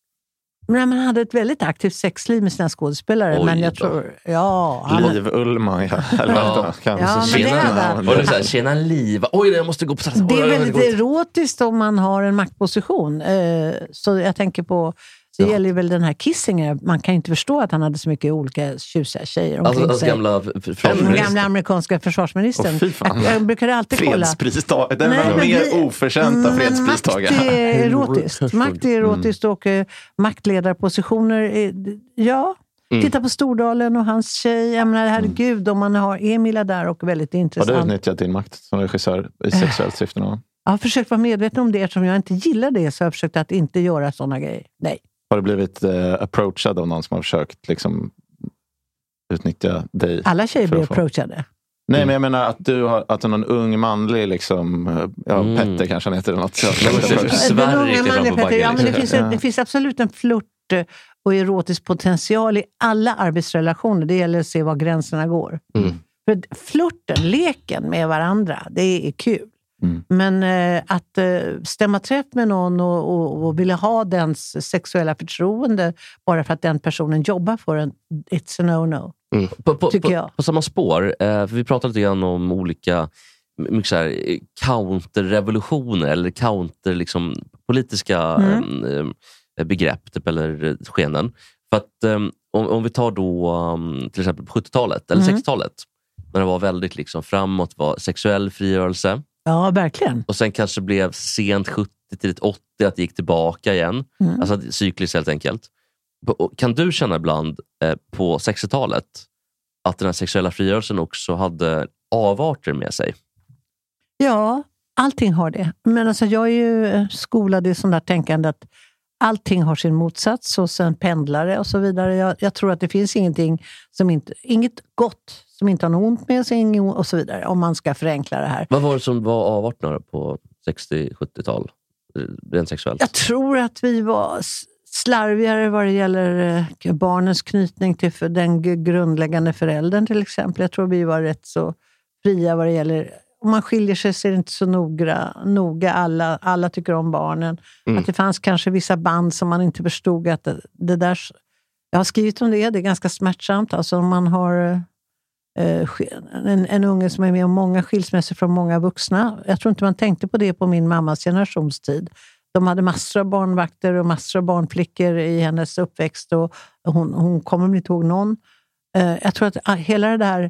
S20: Men han hade ett väldigt aktivt sexliv med sina skådespelare.
S8: Oj
S20: men jag
S8: då.
S20: tror... Ja, han,
S11: Liv Ullman, ja. Eller
S8: Ja.
S11: vad kan
S20: Ja, men
S8: Tjena,
S20: det hade han.
S8: och det är så här, tjena liv. Oj, jag måste gå på toaletten.
S20: det är
S8: Oj, jag måste
S20: väldigt
S8: gå på-
S20: erotiskt om man har en maktposition. Eh, så jag tänker på... Det
S8: Ja.
S20: gäller ju väl den här Kissinger. Man kan ju inte förstå att han hade så mycket olika tjusiga tjejer omkring
S8: Alltså, alltså
S20: sig.
S8: gamla f-
S20: Den
S8: försvarsminister.
S20: gamla amerikanska försvarsministern.
S11: Åh, fy fan.
S20: jag, jag brukar alltid kolla.
S11: Fredspristagare. Den
S20: Nej,
S11: var
S20: men
S11: mer
S20: vi-
S11: oförtjänta
S20: Men
S11: fredspristagare.
S20: Makt är erotiskt. Makt är erotiskt och eh, maktledarpositioner. Är, ja,
S12: Mm.
S20: titta på Stordalen och hans tjej. Jag menar, herregud, om man har Emila där och väldigt
S11: Har du
S20: intressant.
S11: utnyttjat din makt som regissör i sexuellt syfte någon gång?
S20: Jag har försökt vara medveten om det. Eftersom jag inte gillar det så har jag försökt att inte göra sådana grejer. Nej.
S11: Har du blivit eh, approachad av någon som har försökt liksom, utnyttja dig?
S20: Alla tjejer
S11: för
S20: blir
S11: att få-
S20: approachade.
S11: Nej, men jag menar att du har att någon ung manlig, liksom, eh, ja,
S8: Mm.
S11: Petter kanske han heter eller något. Så,
S8: Men-
S20: Den
S8: Sverige
S20: unga
S8: kliver fram
S20: mannen,
S8: på
S20: Petter,
S8: baggen,
S20: ja, men det,
S8: liksom.
S20: finns, en-
S11: Ja.
S20: det finns absolut en flört. och erotisk potential i alla arbetsrelationer. Det gäller att se var gränserna går. Mm. För flirten, leken med varandra, det är kul. Mm. Men eh, att eh, stämma träff med någon och, och, och vilja ha dens sexuella förtroende bara för att den personen jobbar för en, it's a no-no.
S8: Mm. På, på,
S20: tycker
S8: på,
S20: jag.
S8: På samma spår, eh, för vi pratade lite grann om olika mycket så här, counterrevolutioner eller counter liksom, politiska mm. eh, begrepp typ, eller skenen. För att eh, om, om vi tar då um, till exempel på sjuttiotalet eller mm. sextiotalet, när det var väldigt liksom, framåt, var sexuell frigörelse.
S20: Ja, verkligen.
S8: Och sen kanske blev sent sjuttio till åttio att det gick tillbaka igen. Mm. Alltså cykliskt helt enkelt. Kan du känna ibland eh, på sextiotalet att den här sexuella frigörelsen också hade avarter med sig?
S20: Ja, allting har det. Men alltså jag är ju skolad i sån där tänkande att allting har sin motsats och sen pendlare och så vidare. Jag, jag tror att det finns ingenting som inte, inget gott som inte har något ont med sig och så vidare, om man ska förenkla det här.
S8: Vad var det som var avarterna på sextio-sjuttiotal? Rent sexuellt?
S20: Jag tror att vi var slarvigare vad det gäller barnens knytning till för den grundläggande föräldern till exempel. Jag tror vi var rätt så fria vad det gäller. Om man skiljer sig så är det inte så noga. noga alla, alla tycker om barnen. Mm. Att det fanns kanske vissa band som man inte förstod att det, det där... Jag har skrivit om det, det är ganska smärtsamt. Alltså om man har eh, en, en unge som är med om många skilsmässor från många vuxna. Jag tror inte man tänkte på det på min mammas generationstid. De hade massor av barnvakter och massor av barnflickor i hennes uppväxt. Och hon, hon kommer inte ihåg någon. Eh, jag tror att hela det där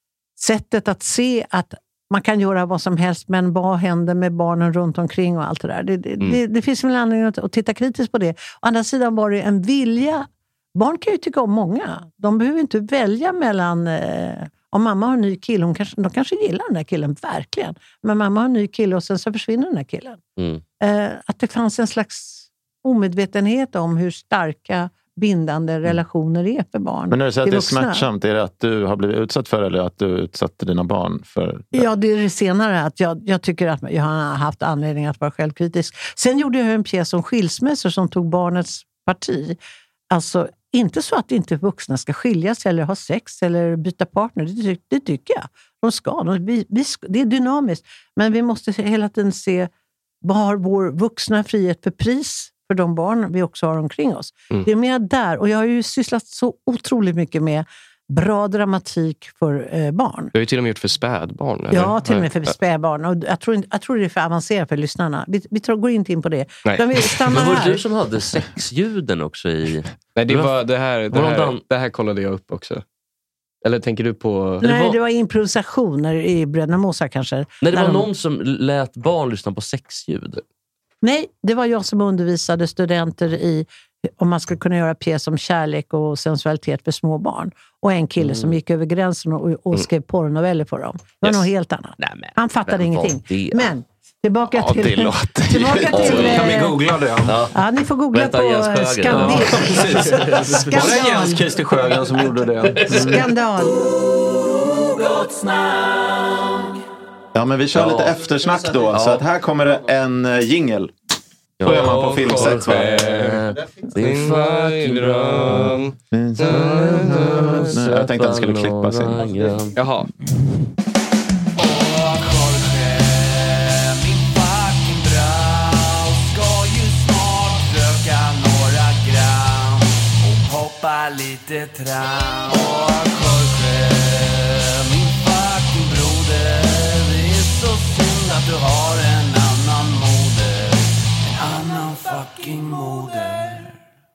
S20: sättet att se att man kan göra vad som helst, men vad händer med barnen runt omkring och allt det där. Det, det, mm. det, det finns väl anledning att, att titta kritiskt på det. Å andra sidan var det en vilja. Barn kan ju tycka om många. De behöver inte välja mellan... Eh, om mamma har en ny kille, hon kanske, de kanske gillar den här killen, verkligen. Men mamma har en ny kille och sen så försvinner den här killen. Mm. Eh, att det fanns en slags omedvetenhet om hur starka bindande relationer är för barn.
S11: Men när du säger att det är smärtsamt, är det att du har blivit utsatt för eller att du utsatte dina barn för det?
S20: Ja, det är det senare. Att jag, jag tycker att jag har haft anledning att vara självkritisk. Sen gjorde jag en pjäs om skilsmässor som tog barnets parti. Alltså, inte så att inte vuxna ska skiljas eller ha sex eller byta partner. Det, det tycker jag. De ska. De, vi, vi, det är dynamiskt. Men vi måste hela tiden se vad har vår vuxna frihet för pris för de barn vi också har omkring oss. Mm. Det är mer där. Och jag har ju sysslat så otroligt mycket med bra dramatik för eh, barn.
S12: Du har ju till och med gjort för spädbarn. Eller?
S20: Ja, till och med för spädbarn. Och jag tror, jag tror det är för avancerat för lyssnarna. Vi, vi tror, går inte in på det.
S8: Nej.
S20: Vi
S8: Men var det du som hade sexljuden också i...
S12: Nej, det, var, det, här, det, här, det här kollade jag upp också. Eller tänker du på...
S20: Nej,
S12: det var,
S20: det var improvisationer i Bröderna Mosa kanske.
S8: Nej, det var de... någon som lät barn lyssna på sexljud.
S20: Nej, det var jag som undervisade studenter i om man skulle kunna göra pjäs om kärlek och sensualitet för små barn. Och en kille mm. som gick över gränsen och, och skrev mm. porrnoveller för dem. Det var yes. något helt annat. Nej, men, Han fattade men, ingenting. Det? Men tillbaka ja, till...
S11: Det låter
S20: tillbaka till
S11: oh, kan vi googla det?
S20: Ja, ja ni får googla Vänta, på skandal.
S11: Ja, skandal. Var det Jens Christer Sjögren som gjorde det? Mm.
S20: Skandal.
S11: Ja, men vi kör ja. lite eftersnack då. Ja. Så att här kommer det en uh, jingle. Så gör man på filmset, va?
S12: Din dröm.
S11: Jag tänkte att den skulle klippas in.
S12: Jaha.
S13: Lite tram och Jorge, min fucking broder. Det är så synd att du har en annan moder. En annan fucking moder.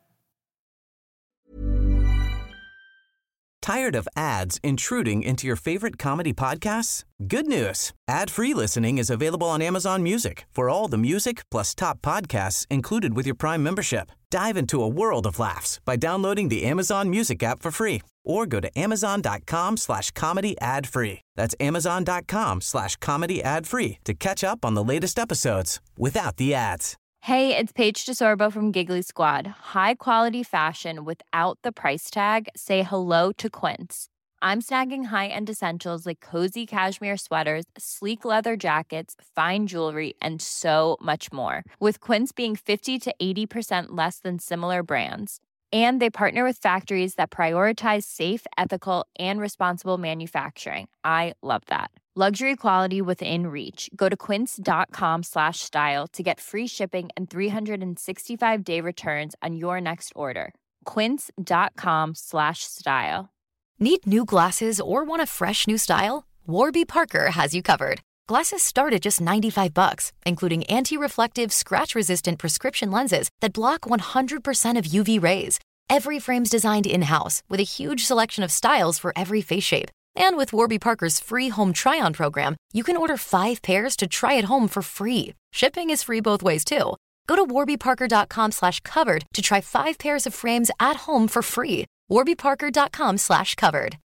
S3: Tired of ads intruding into your favorite comedy podcasts? Good news. Ad-free listening is available on Amazon Music for all the music plus top podcasts included with your Prime membership. Dive into a world of laughs by downloading the Amazon Music app for free or go to amazon.com slash comedy ad free. That's amazon.com slash comedy ad free to catch up on the latest episodes without the ads.
S21: Hey, it's Paige DeSorbo from Giggly Squad. High quality fashion without the price tag. Say hello to Quince. I'm snagging high-end essentials like cozy cashmere sweaters, sleek leather jackets, fine jewelry, and so much more. With Quince being fifty to eighty percent less than similar brands. And they partner with factories that prioritize safe, ethical, and responsible manufacturing. I love that. Luxury quality within reach. Go to quince.com slash style to get free shipping and three sixty-five day returns on your next order. Quince.com slash style.
S5: Need new glasses or want a fresh new style? Warby Parker has you covered. Glasses start at just ninety-five bucks, including anti-reflective, scratch-resistant prescription lenses that block one hundred percent of U V rays. Every frame's designed in-house with a huge selection of styles for every face shape. And with Warby Parker's free home try-on program, you can order five pairs to try at home for free. Shipping is free both ways, too. Go to warbyparker.com slash covered to try five pairs of frames at home for free. warbyparker.com slash covered.